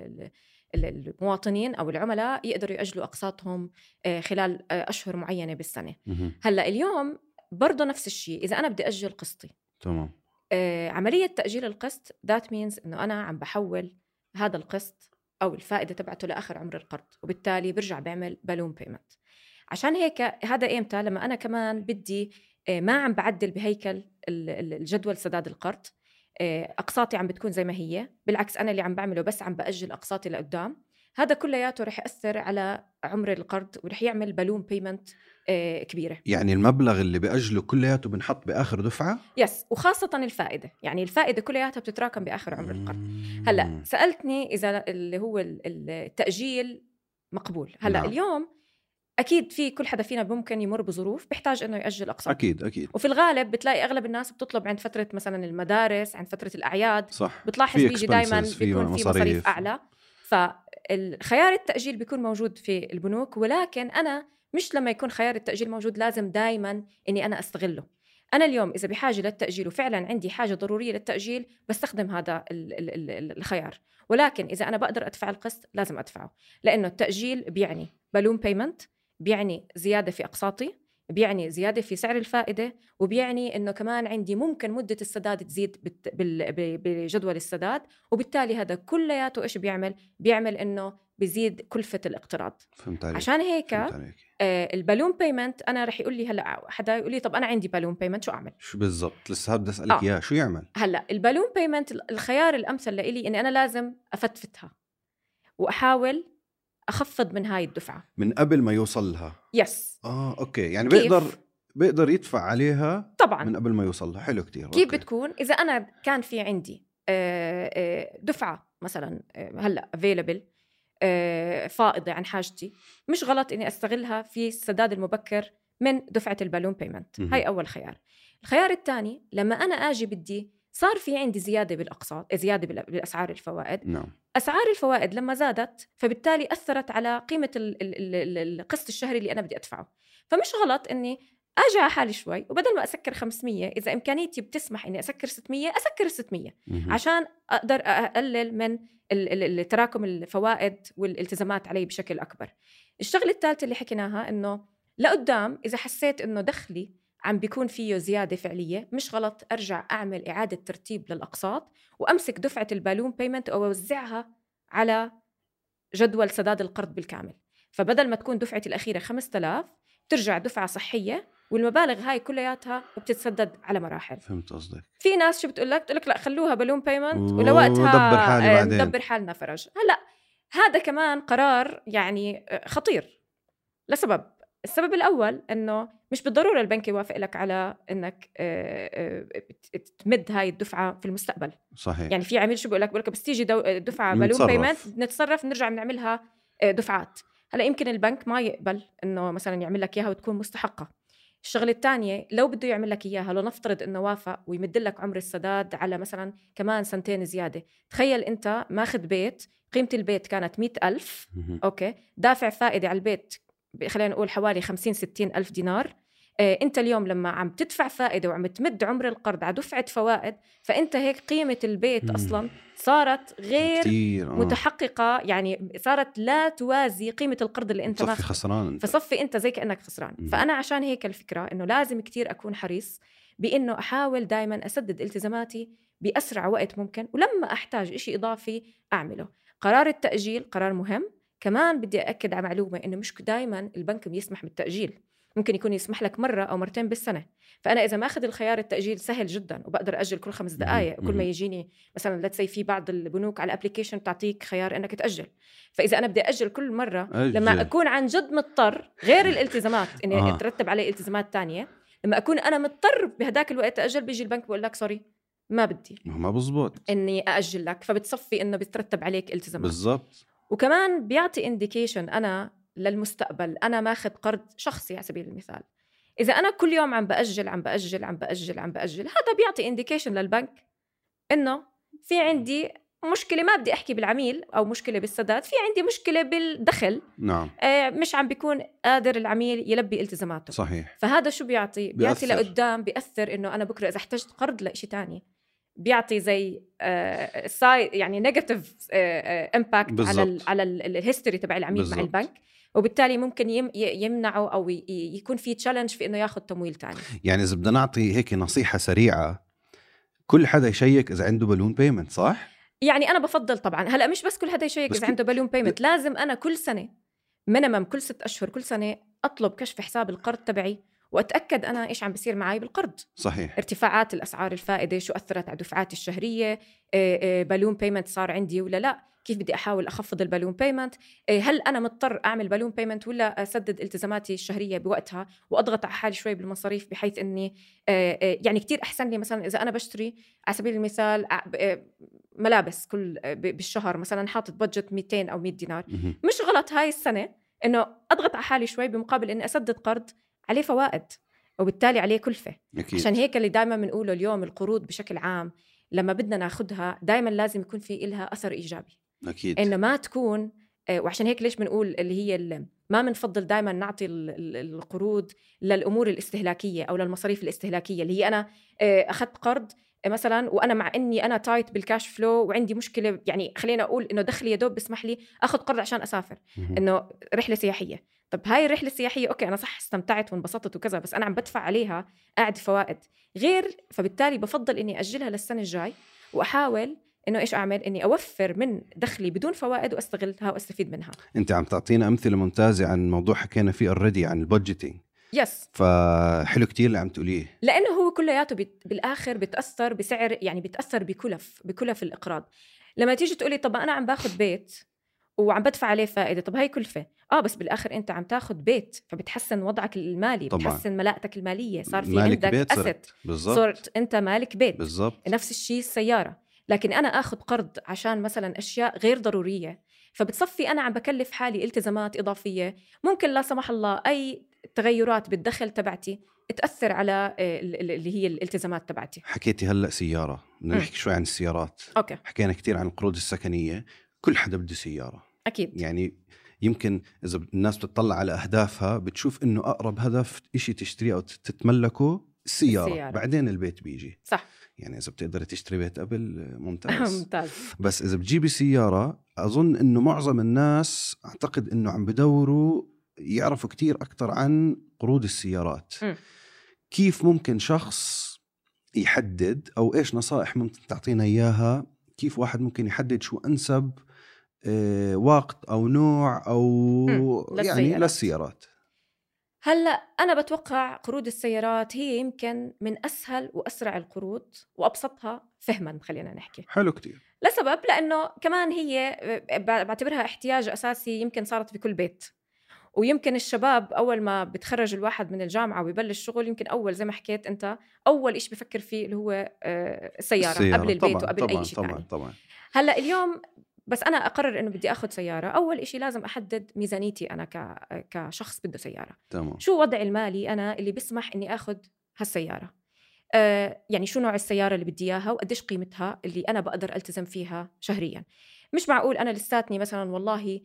المواطنين أو العملاء يقدروا يأجلوا أقساطهم آه خلال آه أشهر معينة بالسنة. هلا اليوم برضو نفس الشيء، إذا أنا بدي أجل قسطي، تمام. آه عملية تأجيل القسط that means إنه أنا عم بحول هذا القسط أو الفائدة تبعته لآخر عمر القرض، وبالتالي برجع بعمل بالون بيمنت. عشان هيك هذا إمتى؟ لما أنا كمان بدي ما عم بعدل بهيكل الجدول سداد القرض، أقساطي عم بتكون زي ما هي، بالعكس أنا اللي عم بعمله بس عم بأجل أقساطي لقدام. هذا كلياته رح يأثر على عمر القرض ورح يعمل بالون بيمنت كبيرة. يعني المبلغ اللي بأجله كلياته بنحط بآخر دفعة؟ يس، وخاصة الفائدة، يعني الفائدة كلياتها بتتراكم بآخر عمر القرض. هلأ سألتني إذا اللي هو التأجيل مقبول. هلأ نعم. اليوم أكيد في كل حدا فينا ممكن يمر بظروف بيحتاج إنه يأجل أقساطه. أكيد أكيد. وفي الغالب بتلاقي أغلب الناس بتطلب عند فترة مثلا المدارس، عند فترة الأعياد. صح. بتلاحظ بيجي دايما بيكون في مصاريف أعلى، فالخيار التأجيل بيكون موجود في البنوك. ولكن أنا مش لما يكون خيار التأجيل موجود لازم دايما إني أنا أستغله. أنا اليوم إذا بحاجة للتأجيل وفعلا عندي حاجة ضرورية للتأجيل بستخدم هذا الخيار. ولكن إذا أنا بقدر أدفع القسط لازم أدفعه، لأنه التأجيل بيعني بالون بيمنت، بيعني زيادة في أقساطي، بيعني زيادة في سعر الفائدة، وبيعني إنه كمان عندي ممكن مدة السداد تزيد بجدول السداد، وبالتالي هذا كلياته إيش بيعمل؟ بيعمل إنه بيزيد كلفة الاقتراض. فهمت عليك. عشان هيك آه البالون بيمنت أنا رح يقول لي هلأ حدا يقول لي طب أنا عندي بالون بيمنت شو أعمل؟ شو بالضبط؟ لسه بدي أسألك إياه. آه. شو يعمل؟ هلأ البالون بيمنت الخيار الأمثل لإلي إني أنا لازم أفتفتها وأحاول أخفض من هاي الدفعة من قبل ما يوصل لها. يس. آه أوكي، يعني بيقدر بيقدر يدفع عليها طبعا من قبل ما يوصل لها. حلو كتير. كيف أوكي. بتكون إذا أنا كان في عندي دفعة مثلا هلأ available فائضة عن حاجتي، مش غلط إني أستغلها في السداد المبكر من دفعة البالون بيمنت. هاي أول خيار. الخيار الثاني لما أنا آجي بدي صار في عندي زيادة بالأقساط، زيادة بالأسعار الفوائد. نعم. أسعار الفوائد لما زادت فبالتالي أثرت على قيمة القسط الشهري اللي أنا بدي أدفعه. فمش غلط إني أجي على حالي شوي، وبدل ما أسكر خمسمية إذا إمكانيتي بتسمح إني أسكر ستمية أسكر ستمية عشان أقدر أقلل من التراكم الفوائد والالتزامات علي بشكل أكبر. الشغلة الثالثة اللي حكيناها إنه لقدام إذا حسيت إنه دخلي عم بيكون فيه زيادة فعلية، مش غلط أرجع أعمل إعادة ترتيب للأقساط وأمسك دفعة البالون بيمنت وأوزعها على جدول سداد القرض بالكامل. فبدل ما تكون دفعتي الأخيرة خمسة آلاف ترجع دفعة صحية، والمبالغ هاي كلياتها بتتسدد على مراحل. فهمت قصدك. في ناس شو بتقول لك؟ تقول لك لا خلوها بالون بيمنت ولوقتها ندبر حالنا فرج. هلا هذا كمان قرار يعني خطير لسبب. السبب الأول إنه مش بالضرورة البنك يوافق لك على إنك تمد هاي الدفعة في المستقبل. صحيح. يعني في عميل شو بقول لك بقول لك بس تيجي دفعة بالون بيمنت نتصرف نرجع بنعملها دفعات. هلا يمكن البنك ما يقبل إنه مثلا يعمل لك إياها وتكون مستحقة. الشغلة الثانية لو بده يعمل لك إياها، لو نفترض إنه وافق ويمد لك عمر السداد على مثلا كمان سنتين زيادة، تخيل أنت ماخذ بيت قيمة البيت كانت مئة ألف، أوكي، دافع فائدة على البيت خلينا نقول حوالي خمسين ستين ألف دينار. آه، أنت اليوم لما عم تدفع فائدة وعم تمد عمر القرض على دفعة فوائد، فأنت هيك قيمة البيت أصلا صارت غير كتير. آه. متحققة، يعني صارت لا توازي قيمة القرض اللي أنت ماخذ. خسران انت. فصفي أنت زي كأنك خسران. مم. فأنا عشان هيك الفكرة إنه لازم كتير أكون حريص بإنه أحاول دايما أسدد التزاماتي بأسرع وقت ممكن، ولما أحتاج إشي إضافي أعمله. قرار التأجيل قرار مهم. كمان بدي أأكد على معلومة إنه مش دايما البنك بيسمح بالتأجيل، ممكن يكون يسمح لك مرة أو مرتين بالسنة. فأنا إذا ما أخذ الخيار التأجيل سهل جدا وبقدر أجل كل خمس دقائق، كل ما يجيني مثلا let's say في بعض البنوك على الابليكيشن بتعطيك خيار إنك تأجل. فإذا أنا بدي أجل كل مرة أجل. لما أكون عن جد مضطر، غير الالتزامات إني آه. أترتب عليه التزامات تانية، لما أكون أنا مضطر بهداك الوقت أجل، بيجي البنك بقول لك سوري ما بدي، ما بزبط إني أأجل لك، فبتصفي إنه بترتب عليك التزامات بالضبط. وكمان بيعطي إنديكيشن أنا للمستقبل. أنا ماخذ قرض شخصي على سبيل المثال، إذا أنا كل يوم عم بأجل عم بأجل عم بأجل عم بأجل، هذا بيعطي إنديكيشن للبنك إنه في عندي مشكلة، ما بدي أحكي بالعميل أو مشكلة بالسداد، في عندي مشكلة بالدخل. نعم. آه مش عم بيكون قادر العميل يلبي التزاماته. صحيح. فهذا شو بيعطي؟ بيعطي لقدام، بيأثر إنه أنا بكرة إذا احتجت قرض لإشي تاني بيعطي زي آه ساي يعني نيجاتيف آه امباكت على ال على الهيستوري تبع العميل بالزبط. مع البنك، وبالتالي ممكن يم يمنعه أو يكون في تشالنج في إنه ياخد تمويل تاني. يعني إذا بدنا نعطي هيك نصيحة سريعة، كل حدا يشيك إذا عنده بالون بيمنت، صح؟ يعني أنا بفضل طبعا هلأ مش بس كل حدا يشيك إذا عنده بالون بيمنت، لازم أنا كل سنة مينيمم كل ست أشهر كل سنة أطلب كشف حساب القرض تبعي وأتأكد أنا إيش عم بيصير معي بالقرض. صحيح. ارتفاعات الأسعار الفائدة شو أثرت على دفعاتي الشهرية، بالون بيمنت صار عندي ولا لا، كيف بدي أحاول أخفض البالون بيمنت، هل أنا مضطر أعمل بالون بيمنت ولا أسدد التزاماتي الشهرية بوقتها وأضغط على حالي شوي بالمصاريف بحيث أني يعني كتير أحسن لي مثلا إذا أنا بشتري على سبيل المثال ملابس كل بالشهر مثلا حاطط بادجت مئتين أو مئة دينار، مش غلط هاي السنة إنه أضغط على حالي شوي بمقابل إني أسدد قرض عليه فوائد وبالتالي عليه كلفة. أكيد. عشان هيك اللي دائما بنقوله اليوم القروض بشكل عام لما بدنا ناخدها دائما لازم يكون في إلها أثر إيجابي. أكيد. إنه ما تكون، وعشان هيك ليش بنقول اللي هي اللي ما بنفضل دائما نعطي القروض للأمور الاستهلاكية أو للمصاريف الاستهلاكية اللي هي أنا أخذت قرض مثلا وأنا مع إني أنا تايت بالكاش فلو وعندي مشكلة، يعني خلينا أقول إنه دخلي يا دوب بسمح لي أخذ قرض عشان أسافر، إنه رحلة سياحية. طب هاي الرحلة السياحية أوكي أنا صح استمتعت وانبسطت وكذا، بس أنا عم بدفع عليها قاعد فوائد غير، فبالتالي بفضل إني أجلها للسنة الجاي وأحاول إنه إيش أعمل إني أوفر من دخلي بدون فوائد وأستغلها وأستفيد منها. أنت عم تعطينا أمثلة ممتازة عن موضوع حكينا فيه already عن البادجيتنج. يس. فحلو كتير اللي عم تقوليه، لأنه هو كلياته بالآخر بتأثر بسعر، يعني بتأثر بكلف بكلف الإقراض. لما تيجي تقولي طب أنا عم باخد بيت وعم بدفع عليه فائدة، طب هاي كلفة آه بس بالآخر أنت عم تاخد بيت فبتحسن وضعك المالي طبعاً. بتحسن ملاءتك المالية، صار في عندك أسد، صرت أنت مالك بيت بالزبط. نفس الشيء السيارة. لكن أنا أخذ قرض عشان مثلا أشياء غير ضرورية، فبتصفي أنا عم بكلف حالي التزامات إضافية ممكن لا سمح الله أي تغيرات بالدخل تبعتي تأثر على اللي هي الالتزامات تبعتي. حكيتي هلأ سيارة، بدنا نحكي شوي عن السيارات. أوكي. حكينا كتير عن القروض السكنية، كل حدا بده سيارة أكيد. يعني يمكن إذا الناس بتطلع على أهدافها بتشوف إنه أقرب هدف إشي تشتريه أو تتملكه السيارة. السيارة بعدين البيت بيجي صح. يعني إذا بتقدر تشتري بيت قبل ممتاز. ممتاز. بس إذا بتجيبي سيارة أظن إنه معظم الناس أعتقد إنه عم بدوروا يعرفوا كتير أكتر عن قروض السيارات. م. كيف ممكن شخص يحدد أو إيش نصائح ممكن تعطينا إياها كيف واحد ممكن يحدد شو أنسب اه وقت أو نوع أو م. يعني للسيارات؟ هلأ أنا بتوقع قروض السيارات هي يمكن من أسهل وأسرع القروض وأبسطها فهما، خلينا نحكي. حلو كتير. لسبب لأنه كمان هي بعتبرها احتياج أساسي يمكن صارت في كل بيت، ويمكن الشباب أول ما بتخرج الواحد من الجامعة ويبلش شغل، يمكن أول زي ما حكيت أنت أول إشي بفكر فيه اللي هو السيارة, السيارة قبل البيت طبعاً وقبل طبعاً أي شيء طبعاً تاني. طبعاً. هلأ اليوم بس أنا أقرر إنه بدي أخذ سيارة، أول إشي لازم أحدد ميزانيتي أنا ك... كشخص بده سيارة. تمام. شو وضعي المالي أنا اللي بسمح إني أخذ هالسيارة، آه يعني شو نوع السيارة اللي بدي إياها وقديش قيمتها اللي أنا بقدر ألتزم فيها شهريا. مش معقول أنا لساتني مثلا والله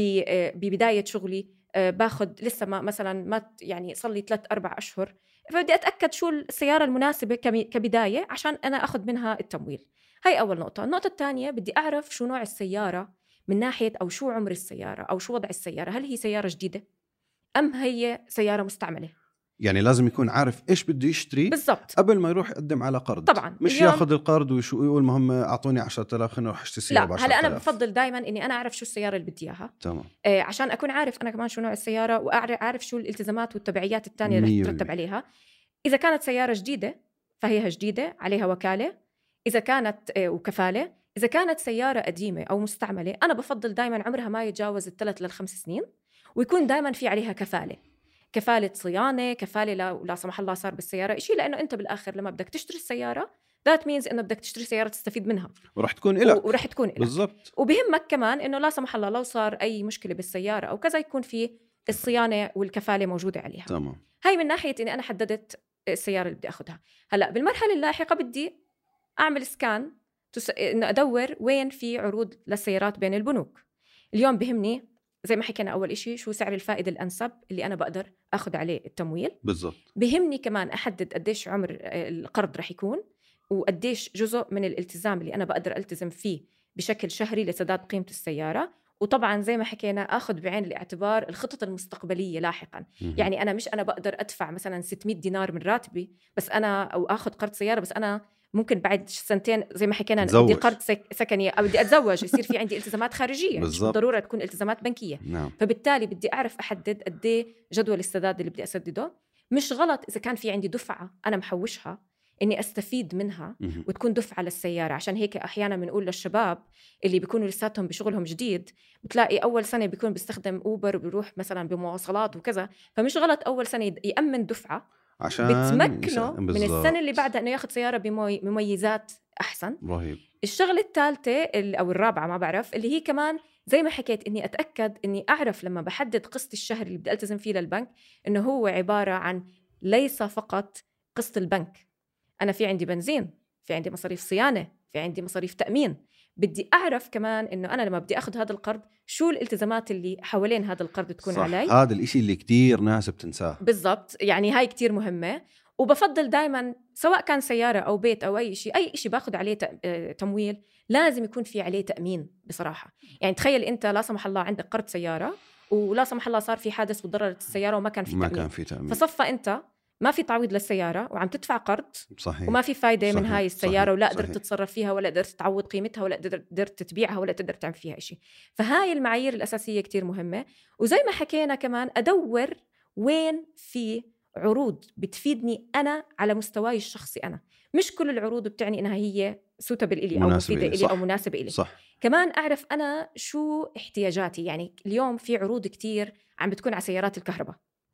ببداية شغلي آه باخذ لسه ما مثلا ما يعني صار لي ثلاث أربع أشهر، فبدي أتأكد شو السيارة المناسبة كبداية عشان أنا أخذ منها التمويل. هاي أول نقطة. النقطة الثانية بدي أعرف شو نوع السيارة من ناحية أو شو عمر السيارة أو شو وضع السيارة، هل هي سيارة جديدة أم هي سيارة مستعملة. يعني لازم يكون عارف إيش بده يشتري بالضبط قبل ما يروح يقدم على قرض. طبعا مش ياخذ القرض وشو يقول مهم أعطوني عشرة آلاف خلينا نروح اشتري سيارة بعشرة آلاف. لا هلا أنا بفضل دايما إني أنا أعرف شو السيارة اللي بدي إياها. تمام. آه عشان أكون عارف أنا كمان شو نوع السيارة وأعرف شو الالتزامات والتبعيات التانية اللي رح تترتب عليها. إذا كانت سيارة جديدة فهي جديدة عليها وكالة، إذا كانت آه وكفالة. إذا كانت سيارة قديمة أو مستعملة أنا بفضل دايما عمرها ما يتجاوز الثلاث للخمس سنين، ويكون دايما في عليها كفالة، كفالة صيانة، كفالة لا, لا سمح الله صار بالسيارة إشي، لأنه أنت بالآخر لما بدك تشتري السيارة that means إنه بدك تشتري سيارة تستفيد منها ورح تكون إلك ورح تكون إلك بالضبط. وبهمك كمان إنه لا سمح الله لو صار أي مشكلة بالسيارة أو كذا يكون في الصيانة والكفالة موجودة عليها. تمام. هاي من ناحية إني أنا حددت السيارة اللي بدي أخذها. هلأ بالمرحلة اللاحقة بدي أعمل سكان تس... إنه أدور وين في عروض للسيارات بين البنوك. اليوم بهمني زي ما حكينا أول إشي شو سعر الفائدة الأنسب اللي أنا بقدر أخذ عليه التمويل. بالضبط. بهمني كمان أحدد قديش عمر القرض رح يكون وقديش جزء من الالتزام اللي أنا بقدر ألتزم فيه بشكل شهري لسداد قيمة السيارة. وطبعا زي ما حكينا أخذ بعين الاعتبار الخطط المستقبلية لاحقا. م- يعني أنا مش أنا بقدر أدفع مثلا ستمية دينار من راتبي بس أنا أو أخذ قرض سيارة بس أنا ممكن بعد سنتين زي ما حكينا بدي قرض سك... سكني أو بدي أتزوج يصير في عندي التزامات خارجية مش بالضرورة تكون التزامات بنكية. نعم. فبالتالي بدي أعرف أحدد قديه جدول السداد اللي بدي أسدده. مش غلط إذا كان في عندي دفعة أنا محوشها إني أستفيد منها م- وتكون دفعة للسيارة. عشان هيك أحيانا بنقول للشباب اللي بيكونوا لساتهم بشغلهم جديد بتلاقي أول سنة بيكون بيستخدم أوبر وبيروح مثلا بمواصلات وكذا، فمش غلط أول سنة يأمن دفعة عشان بتمكنه من السنة اللي بعدها إنه ياخد سيارة بمميزات أحسن. رهيب. الشغلة الثالثة أو الرابعة ما بعرف اللي هي كمان زي ما حكيت إني أتأكد إني أعرف لما بحدد قسط الشهر اللي بدي ألتزم فيه للبنك إنه هو عبارة عن ليس فقط قسط البنك. أنا في عندي بنزين، في عندي مصاريف صيانة، في عندي مصاريف تأمين. بدي أعرف كمان إنه أنا لما بدي أخذ هذا القرض شو الالتزامات اللي حوالين هذا القرض تكون صح. علي. هذا الإشي اللي كتير ناس بتنساه. بالضبط. يعني هاي كتير مهمة. وبفضل دايما سواء كان سيارة أو بيت أو أي شيء أي شيء باخد عليه تمويل لازم يكون في عليه تأمين بصراحة. يعني تخيل أنت لا سمح الله عندك قرض سيارة ولا سمح الله صار في حادث وتضررت السيارة وما كان في ما تأمين. كان في تأمين فصفى أنت ما في تعويض للسيارة وعم تدفع قرض. صحيح. وما في فايدة صحيح. من هاي السيارة. صحيح. ولا قدرت صحيح. تتصرف فيها ولا قدرت تعوض قيمتها ولا قدرت تبيعها ولا تقدر تعمل فيها إشي. فهاي المعايير الأساسية كتير مهمة. وزي ما حكينا كمان أدور وين في عروض بتفيدني أنا على مستواي الشخصي. أنا مش كل العروض بتعني إنها هي سوتابل إلي أو مفيدة إلي أو مناسبة إلي. صح. كمان أعرف أنا شو احتياجاتي. يعني اليوم في عروض كتير عم بتكون على سيارات الكهرباء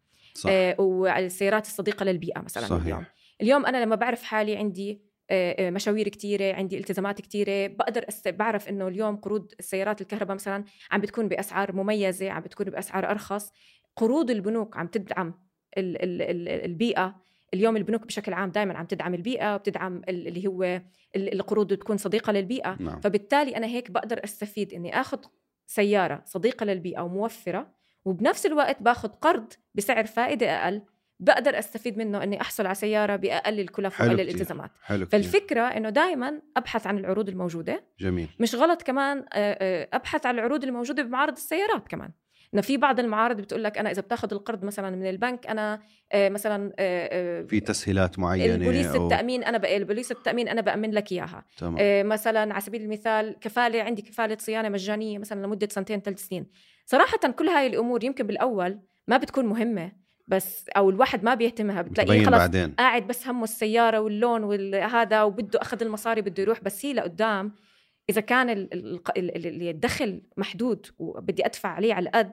آه وعلى السيارات الصديقة للبيئة مثلا. صحيح. اليوم اليوم أنا لما بعرف حالي عندي آه مشاوير كتيرة، عندي التزامات كتيرة، بقدر أست... بعرف إنه اليوم قروض السيارات الكهرباء مثلا عم بتكون بأسعار مميزة، عم بتكون بأسعار أرخص. قروض البنوك عم تدعم ال... ال... ال... البيئة. اليوم البنوك بشكل عام دائما عم تدعم البيئة وبتدعم اللي هو القروض تكون صديقة للبيئة. نعم. فبالتالي أنا هيك بقدر أستفيد إني أخذ سيارة صديقة للبيئة وموفرة وبنفس الوقت باخذ قرض بسعر فائدة أقل بقدر أستفيد منه إني أحصل على سيارة بأقل الكلف وأقل الالتزامات. فالفكرة إنه دائما أبحث عن العروض الموجودة. جميل. مش غلط كمان أبحث عن العروض الموجودة بمعارض السيارات كمان. إنه في بعض المعارض بتقول لك أنا إذا بتاخذ القرض مثلا من البنك أنا مثلا في تسهيلات معينة. البوليس أو... التأمين أنا بقى البوليس التأمين أنا بأمن لك إياها. تمام. مثلا على سبيل المثال كفالة عندي كفالة صيانة مجانية مثلا لمدة سنتين ثلاث سنين. صراحة كل هاي الأمور يمكن بالأول ما بتكون مهمة بس أو الواحد ما بيهتمها بتلاقيه خلاص بعدين. قاعد بس همه السيارة واللون والهذا وبده أخذ المصاري بده يروح. بس هي لقدام إذا كان الدخل محدود وبدي أدفع عليه على القد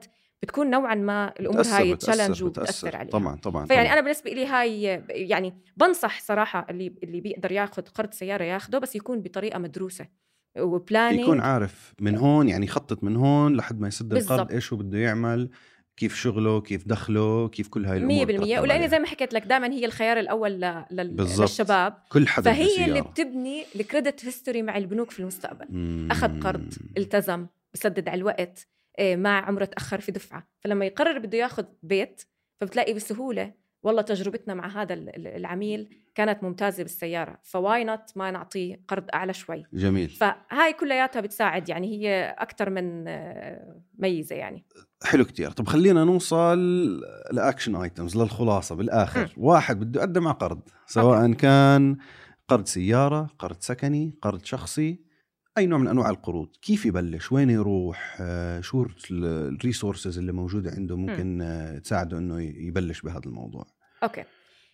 بتكون نوعا ما الامور بتأثر هاي بتأثر تشالنج بتأثر وبتاثر عليها. طبعا طبعا فيعني طبعاً. انا بالنسبه لي هاي يعني بنصح صراحه اللي اللي بيقدر ياخذ قرض سياره ياخده، بس يكون بطريقه مدروسه وبلانينج، يكون عارف من هون، يعني يخطط من هون لحد ما يسد القرض بالضبط. ايش هو بده يعمل، كيف شغله، كيف دخله، كيف كل هاي مية الامور بالمية. ترتب ولأني عليها. زي ما حكيت لك دائما هي الخيار الأول ل... لل... بالضبط. للشباب، كل حدا بده فهي سيارة. اللي بتبني الكريدت هيستوري مع البنوك في المستقبل. مم. أخذ قرض، التزم، بسدد على الوقت، مع عمره تأخر في دفعة، فلما يقرر بده ياخذ بيت فبتلاقي بسهولة والله تجربتنا مع هذا العميل كانت ممتازة بالسيارة، فواي نوت ما نعطيه قرض أعلى شوي. جميل. فهاي كلياتها بتساعد، يعني هي أكتر من ميزة يعني. حلو كتير. طب خلينا نوصل لأكشن آيتمز، للخلاصة بالآخر. م. واحد بده يقدم على قرض، سواء أوكي. كان قرض سيارة، قرض سكني، قرض شخصي، أي نوع من أنواع القروض، كيف يبلش، وين يروح، شو الريسورسز اللي موجودة عنده ممكن م. تساعده أنه يبلش بهذا الموضوع؟ أوكي.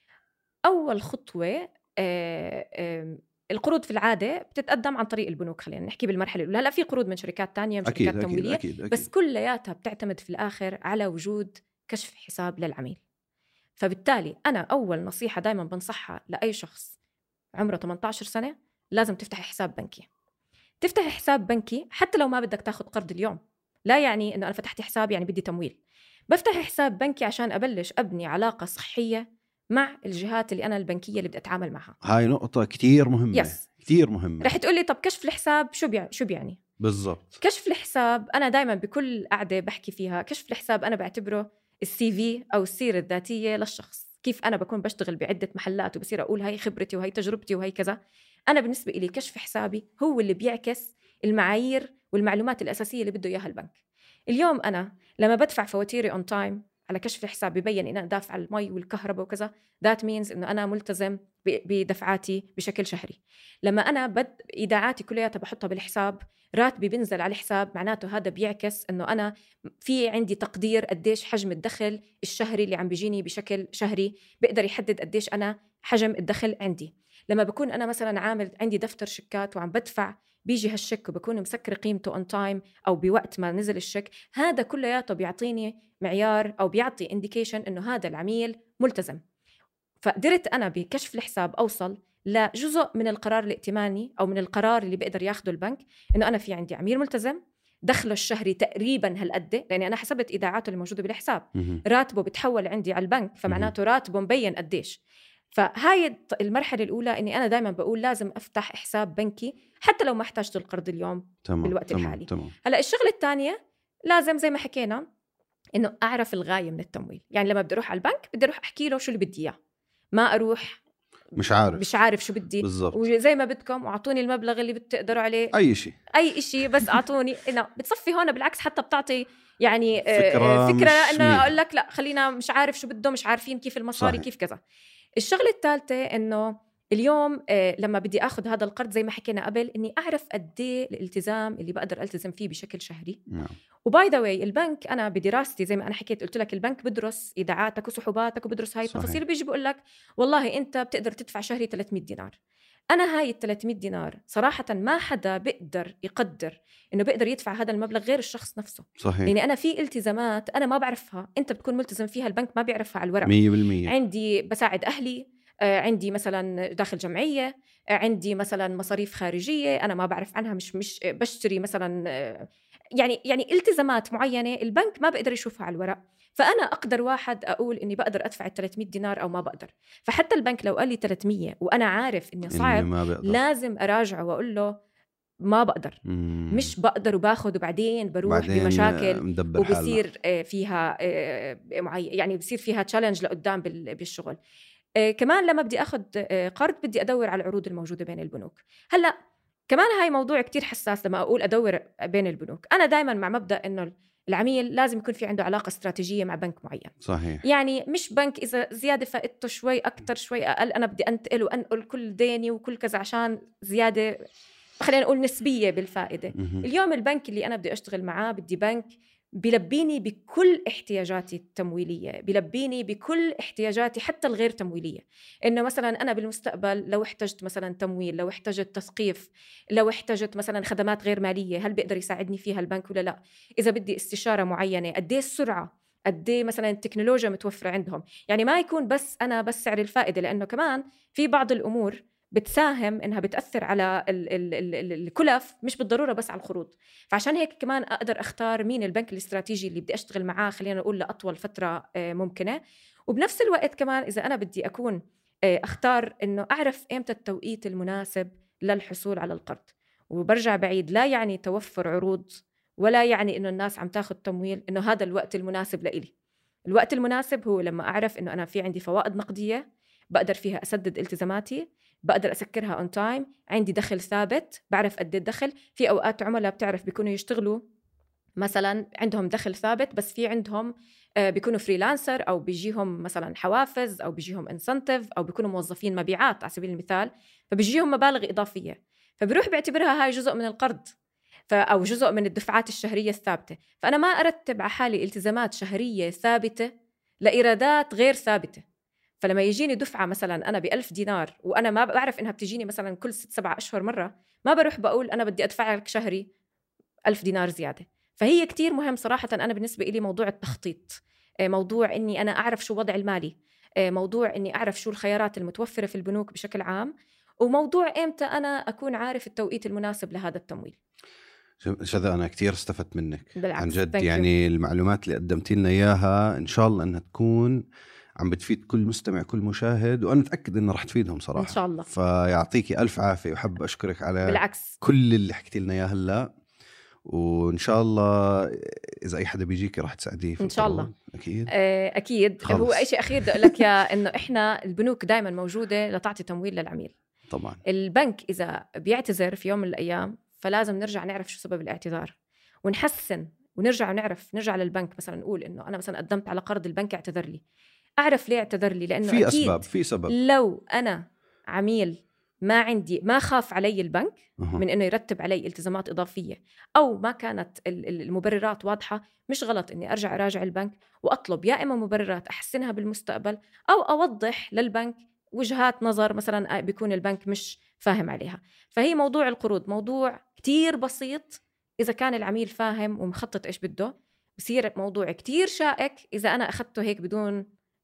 أول خطوة آه آه القروض في العادة بتتقدم عن طريق البنوك، خلينا نحكي بالمرحلة الأولى. هلأ في قروض من شركات تانية، من أكيد شركات أكيد تمويلية، أكيد أكيد. بس كلياتها بتعتمد في الآخر على وجود كشف حساب للعميل. فبالتالي أنا أول نصيحة دايما بنصحها لأي شخص عمره ثمانية عشر سنة، لازم تفتح حساب بنكي. تفتح حساب بنكي حتى لو ما بدك تاخد قرض اليوم، لا يعني إنه أنا فتحت حساب يعني بدي تمويل. بفتح حساب بنكي عشان أبلش أبني علاقة صحية مع الجهات اللي أنا البنكية اللي بدي أتعامل معها. هاي نقطة كتير مهمة. يس. كتير مهمة. رح تقولي طب كشف الحساب شو بيع... شو بيعني؟ بالضبط. كشف الحساب أنا دايما بكل قعدة بحكي فيها، كشف الحساب أنا بعتبره السي في أو السيرة الذاتية للشخص. كيف أنا بكون بشتغل بعدة محلات وبصير أقول هاي خبرتي وهي تجربتي وهي كذا. أنا بالنسبة إلي كشف حسابي هو اللي بيعكس المعايير والمعلومات الأساسية اللي بده إياها البنك. اليوم أنا لما بدفع فواتيري on time على كشف الحساب بيبين إن أنا دافع المي والكهرباء وكذا، that means إنه أنا ملتزم بدفعاتي بشكل شهري. لما أنا بد إيداعاتي كلها بحطها بالحساب، راتبي بنزل على الحساب، معناته هذا بيعكس إنه أنا في عندي تقدير قديش حجم الدخل الشهري اللي عم بيجيني بشكل شهري، بقدر يحدد قديش أنا حجم الدخل عندي. لما بكون أنا مثلا عامل عندي دفتر شيكات وعم بدفع، بيجي هالشيك وبكون مسكر قيمته on time أو بوقت ما نزل الشيك، هذا كلياته بيعطيني معيار أو بيعطي indication إنه هذا العميل ملتزم. فقدرت أنا بكشف الحساب أوصل لجزء من القرار الائتماني أو من القرار اللي بقدر ياخده البنك، إنه أنا في عندي عميل ملتزم، دخله الشهري تقريبا هالقد، لأني أنا حسبت إيداعاته الموجودة بالحساب، راتبه بتحول عندي على البنك، فمعناته راتبه مبين قديش. فهاي المرحلة الأولى إني أنا دايما بقول لازم أفتح حساب بنكي حتى لو ما احتاجت القرض اليوم تمام. بالوقت تمام. الحالي. تمام. هلأ الشغلة الثانية لازم زي ما حكينا إنه أعرف الغاية من التمويل. يعني لما بدي أروح على البنك بدي أروح أحكي له شو اللي بدي إياه، ما أروح مش عارف مش عارف شو بدي بالضبط. وزي ما بدكم وأعطوني المبلغ اللي بتقدروا عليه، أي شيء أي شيء بس أعطوني. إنه بتصفي هون بالعكس، حتى بتعطي يعني فكرة, فكرة إنه أقول لك لا خلينا مش عارف شو بده، مش عارفين كيف المصاري صحيح. كيف كذا. الشغلة الثالثة إنه اليوم لما بدي أخذ هذا القرض زي ما حكينا قبل، إني أعرف قديه الالتزام اللي بقدر ألتزم فيه بشكل شهري. نعم. وباي ذا واي البنك أنا بدراستي زي ما أنا حكيت قلت لك، البنك بدرس إيداعاتك وسحوباتك وبدرس هاي التفاصيل، بيجي بقول لك والله أنت بتقدر تدفع شهري ثلاثمية دينار. أنا هاي الثلاثمية دينار صراحة ما حدا بقدر يقدر إنه بقدر يدفع هذا المبلغ غير الشخص نفسه. صحيح. يعني أنا في التزامات أنا ما بعرفها، أنت بتكون ملتزم فيها، البنك ما بيعرفها على الورق. مية بالمية. عندي بساعد أهلي، عندي مثلا داخل جمعية، عندي مثلا مصاريف خارجية أنا ما بعرف عنها، مش مش بشتري مثلا، يعني يعني التزامات معينة البنك ما بقدر يشوفها على الورق. فأنا أقدر واحد أقول إني بقدر أدفع ثلاثمية دينار أو ما بقدر. فحتى البنك لو قال لي ثلاثمية وأنا عارف إنه صعب، لازم أراجعه وأقول له ما بقدر. مم. مش بقدر وباخد وبعدين بروح بعدين بمشاكل وبصير فيها معين، يعني بصير فيها تشالنج لقدام بالشغل. آه كمان لما بدي أخذ آه قرض بدي أدور على العروض الموجودة بين البنوك. هلأ كمان هاي موضوع كتير حساس لما أقول أدور بين البنوك. أنا دايما مع مبدأ إنه العميل لازم يكون في عنده علاقة استراتيجية مع بنك معين. صحيح. يعني مش بنك إذا زيادة فائدته شوي أكتر شوي أقل أنا بدي أنتقل وأنقل كل ديني وكل كذا عشان زيادة، خلينا نقول نسبية بالفائدة. م-م. اليوم البنك اللي أنا بدي أشتغل معاه بدي بنك بيلبيني بكل احتياجاتي التمويلية، بيلبيني بكل احتياجاتي حتى الغير تمويلية. إنه مثلا أنا بالمستقبل لو احتجت مثلا تمويل، لو احتجت تثقيف، لو احتجت مثلا خدمات غير مالية، هل بيقدر يساعدني فيها البنك ولا لا؟ إذا بدي استشارة معينة، قد ايه السرعة، قد ايه مثلا التكنولوجيا متوفرة عندهم. يعني ما يكون بس أنا بس سعر الفائدة، لأنه كمان في بعض الأمور بتساهم إنها بتأثر على ال ال ال ال الكلف، مش بالضرورة بس على القروض. فعشان هيك كمان أقدر أختار مين البنك الاستراتيجي اللي بدي أشتغل معاه، خلينا نقول لأطول فترة ممكنة. وبنفس الوقت كمان إذا أنا بدي أكون أختار إنه أعرف إمتى التوقيت المناسب للحصول على القرض. وبرجع بعيد، لا يعني توفر عروض ولا يعني إنه الناس عم تاخد تمويل إنه هذا الوقت المناسب لإلي. الوقت المناسب هو لما أعرف إنه أنا في عندي فوائد نقدية بقدر فيها أسدد التزاماتي، بقدر أسكرها on time، عندي دخل ثابت، بعرف قد الدخل. في أوقات عملاء بتعرف بيكونوا يشتغلوا مثلا عندهم دخل ثابت بس في عندهم بيكونوا فريلانسر أو بيجيهم مثلا حوافز أو بيجيهم انسنتيف أو بيكونوا موظفين مبيعات على سبيل المثال، فبيجيهم مبالغ إضافية، فبيروح بيعتبرها هاي جزء من القرض أو جزء من الدفعات الشهرية الثابتة. فأنا ما أرتب على حالي التزامات شهرية ثابتة لإيرادات غير ثابتة. فلما يجيني دفعة مثلا أنا بألف دينار وأنا ما بعرف إنها بتجيني مثلا كل ست سبع أشهر مرة، ما بروح بقول أنا بدي أدفع لك شهري ألف دينار زيادة. فهي كتير مهم صراحة. أنا بالنسبة إلي موضوع التخطيط، موضوع إني أنا أعرف شو وضع المالي، موضوع إني أعرف شو الخيارات المتوفرة في البنوك بشكل عام، وموضوع إمتى أنا أكون عارف التوقيت المناسب لهذا التمويل. شذا أنا كتير استفدت منك بالعكس. عن جد. يعني المعلومات اللي قدمتي لنا إياها إن شاء الله أنها تكون عم بتفيد كل مستمع كل مشاهد، وأنا متأكد إنه رح تفيدهم صراحة إن شاء الله. فيعطيكي ألف عافية، وحب أشكرك على بالعكس كل اللي حكيتي لنا إياه هلأ، وإن شاء الله إذا أي حدا بيجيكي رح تساعديه إن شاء الله. أكيد أكيد. خلص. هو أي شيء أخير بدي أقول لك يا إنه إحنا البنوك دائما موجودة لتعطي تمويل للعميل. طبعا البنك إذا بيعتذر في يوم من الأيام فلازم نرجع نعرف شو سبب الاعتذار ونحسن، ونرجع ونعرف نرجع للبنك مثلا نقول إنه أنا مثلا قدمت على قرض، البنك اعتذر لي، أعرف ليه اعتذر لي، لأنه في أكيد أسباب، في سبب. لو أنا عميل ما عندي ما خاف علي البنك أه. من إنه يرتب علي التزامات إضافية، أو ما كانت المبررات واضحة، مش غلط إني أرجع أراجع البنك وأطلب يا إما مبررات أحسنها بالمستقبل، أو أوضح للبنك وجهات نظر مثلا بيكون البنك مش فاهم عليها. فهي موضوع القروض موضوع كتير بسيط إذا كان العميل فاهم ومخطط إيش بده، بصير موضوع كتير شائك إذا أنا أخذته هيك بدون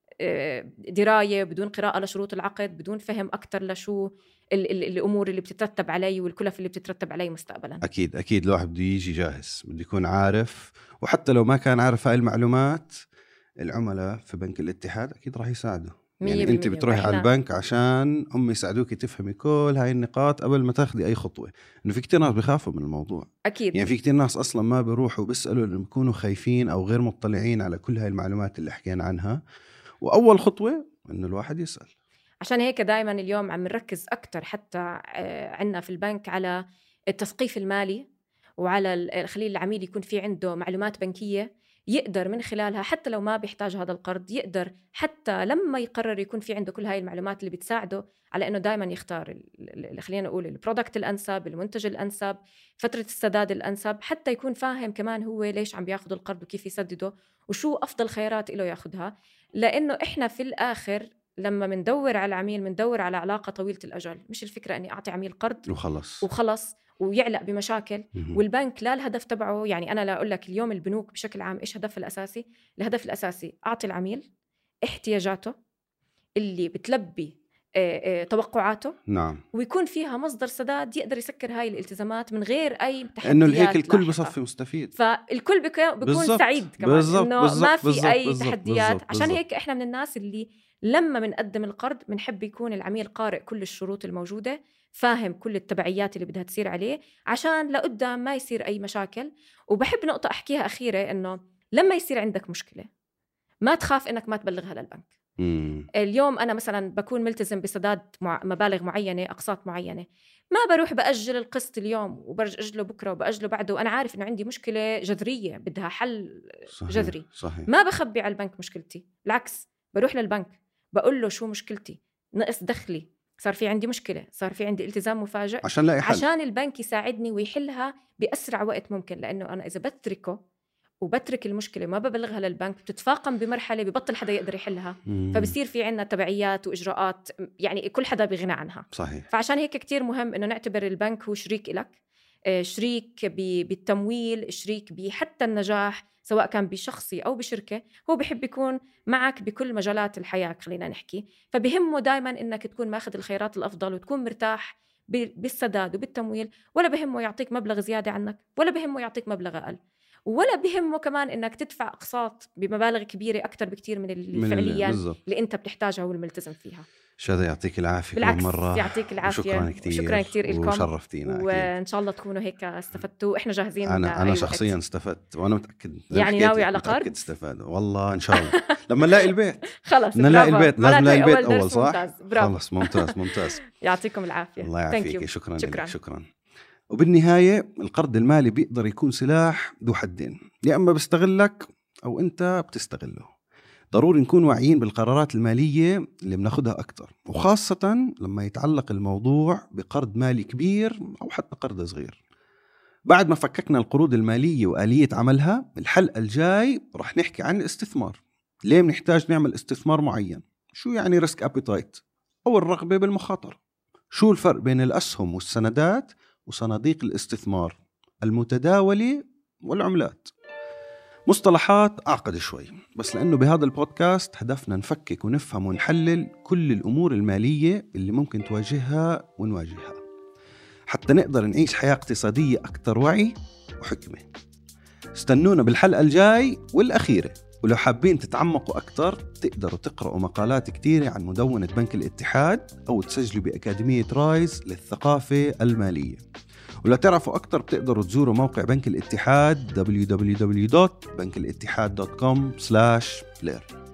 دراية، بدون قراءة لشروط العقد، بدون فهم أكتر لشو ال- ال- الأمور اللي بتترتب علي والكلف اللي بتترتب علي مستقبلا. أكيد أكيد الواحد بده يجي جاهز، بده يكون عارف، وحتى لو ما كان عارف هاي المعلومات العملاء في بنك الاتحاد أكيد راح يساعدوا. يعني أنت بتروحي على البنك عشان هم يساعدوك تفهمي كل هاي النقاط قبل ما تاخدي أي خطوة. إنه في كتير ناس بيخافوا من الموضوع أكيد. يعني في كتير ناس أصلا ما بيروحوا بيسألوا لأنهم بيكونوا خايفين أو غير مطلعين على كل هاي المعلومات اللي حكينا عنها. وأول خطوة إنه الواحد يسأل. عشان هيك دايما اليوم عم نركز أكتر حتى عنا في البنك على التثقيف المالي، وعلى خلي العميل يكون في عنده معلومات بنكية يقدر من خلالها حتى لو ما بيحتاج هذا القرض، يقدر حتى لما يقرر يكون في عنده كل هاي المعلومات اللي بتساعده على أنه دايما يختار خلينا نقول البرودكت الأنسب، المنتج الأنسب، فترة السداد الأنسب، حتى يكون فاهم كمان هو ليش عم بياخد القرض وكيف يسدده وشو أفضل خيارات له ياخدها. لأنه إحنا في الآخر لما مندور على العميل مندور على علاقة طويلة الأجل، مش الفكرة أني أعطي عميل قرض وخلص وخلص ويعلق بمشاكل. م-م. والبنك لا الهدف تبعه، يعني أنا لا أقول لك اليوم البنوك بشكل عام إيش هدف الأساسي؟ الهدف الأساسي أعطي العميل احتياجاته اللي بتلبي اه اه توقعاته، نعم، ويكون فيها مصدر سداد يقدر يسكر هاي الالتزامات من غير أي تحديات. إنه هيك الكل بصفي مستفيد، فالكل بيكون بالزبط. سعيد كمان بالزبط. إنه بالزبط. ما في بالزبط. أي بالزبط. تحديات. بالزبط. عشان بالزبط. هيك إحنا من الناس اللي لما منقدم القرض منحب يكون العميل قارئ كل الشروط الموجودة، فاهم كل التبعيات اللي بدها تصير عليه عشان لقدام ما يصير أي مشاكل. وبحب نقطة أحكيها أخيرة، إنه لما يصير عندك مشكلة ما تخاف إنك ما تبلغها للبنك. مم. اليوم أنا مثلا بكون ملتزم بسداد مبالغ معينة، أقساط معينة، ما بروح بأجل القسط اليوم وبرجع أجله بكرة وبأجله بعده، وأنا عارف إنه عندي مشكلة جذرية بدها حل صحيح. جذري. صحيح. ما بخبي على البنك مشكلتي، بالعكس بروح للبنك بقول له شو مشكلتي، نقص دخلي، صار في عندي مشكلة، صار في عندي التزام مفاجئ، عشان لا يحل. عشان البنك يساعدني ويحلها بأسرع وقت ممكن. لأنه أنا إذا بتركه وبترك المشكلة ما ببلغها للبنك، بتتفاقم بمرحلة ببطل حدا يقدر يحلها. مم. فبصير في عنا تبعيات وإجراءات يعني كل حدا بغنى عنها. صحيح. فعشان هيك كتير مهم إنه نعتبر البنك هو شريك إلك، شريك بالتمويل، شريك بحتى النجاح سواء كان بشخصي أو بشركة. هو بحب يكون معك بكل مجالات الحياة خلينا نحكي. فبهمه دايما إنك تكون ماخذ الخيارات الأفضل وتكون مرتاح بالسداد وبالتمويل، ولا بهمه يعطيك مبلغ زيادة عنك ولا بهمه يعطيك مبلغ أقل، ولا بهمه كمان إنك تدفع أقساط بمبالغ كبيرة أكتر بكتير من اللي فعليا اللي, اللي أنت بتحتاجها والملتزم فيها. شادة يعطيك العافية. بالعكس مرة يعطيك العافية. شكرا كتير. شكرا كتير لكم وشرفتينا. وإن شاء الله تكونوا هيك استفدتوا. إحنا جاهزين. أنا أنا شخصيا استفدت وأنا متأكد. يعني ناوي على قرض؟ متأكد استفاد والله إن شاء الله. لما نلاقي البيت. خلص نلاقي البيت لازم نلاقي البيت أول, أول صح؟ ممتاز. برافو. خلص ممتاز ممتاز. يعطيكم العافية. الله يعافيك. شكرا شكرا. لك. شكرا. وبالنهاية القرض المالي بيقدر يكون سلاح ذو حدين، يا أما بيستغلك أو أنت بتستغله. ضروري نكون واعيين بالقرارات المالية اللي بناخدها أكتر، وخاصة لما يتعلق الموضوع بقرض مالي كبير أو حتى قرض صغير. بعد ما فككنا القروض المالية وآلية عملها، الحلقة الجاي رح نحكي عن الاستثمار. ليه بنحتاج نعمل استثمار معين؟ شو يعني ريسك أبيتايت أو الرغبة بالمخاطرة؟ شو الفرق بين الأسهم والسندات وصناديق الاستثمار المتداولة والعملات؟ مصطلحات أعقد شوي، بس لأنه بهذا البودكاست هدفنا نفكك ونفهم ونحلل كل الأمور المالية اللي ممكن تواجهها ونواجهها حتى نقدر نعيش حياة اقتصادية أكثر وعي وحكمة. استنونا بالحلقة الجاي والأخيرة، ولو حابين تتعمقوا أكثر تقدروا تقرأوا مقالات كتيرة عن مدونة بنك الاتحاد أو تسجلوا بأكاديمية رايز للثقافة المالية. ولو تعرفوا أكتر بتقدروا تزوروا موقع بنك الاتحاد دبليو دبليو دبليو دوت بنك الاتحاد دوت كوم سلاش بلير.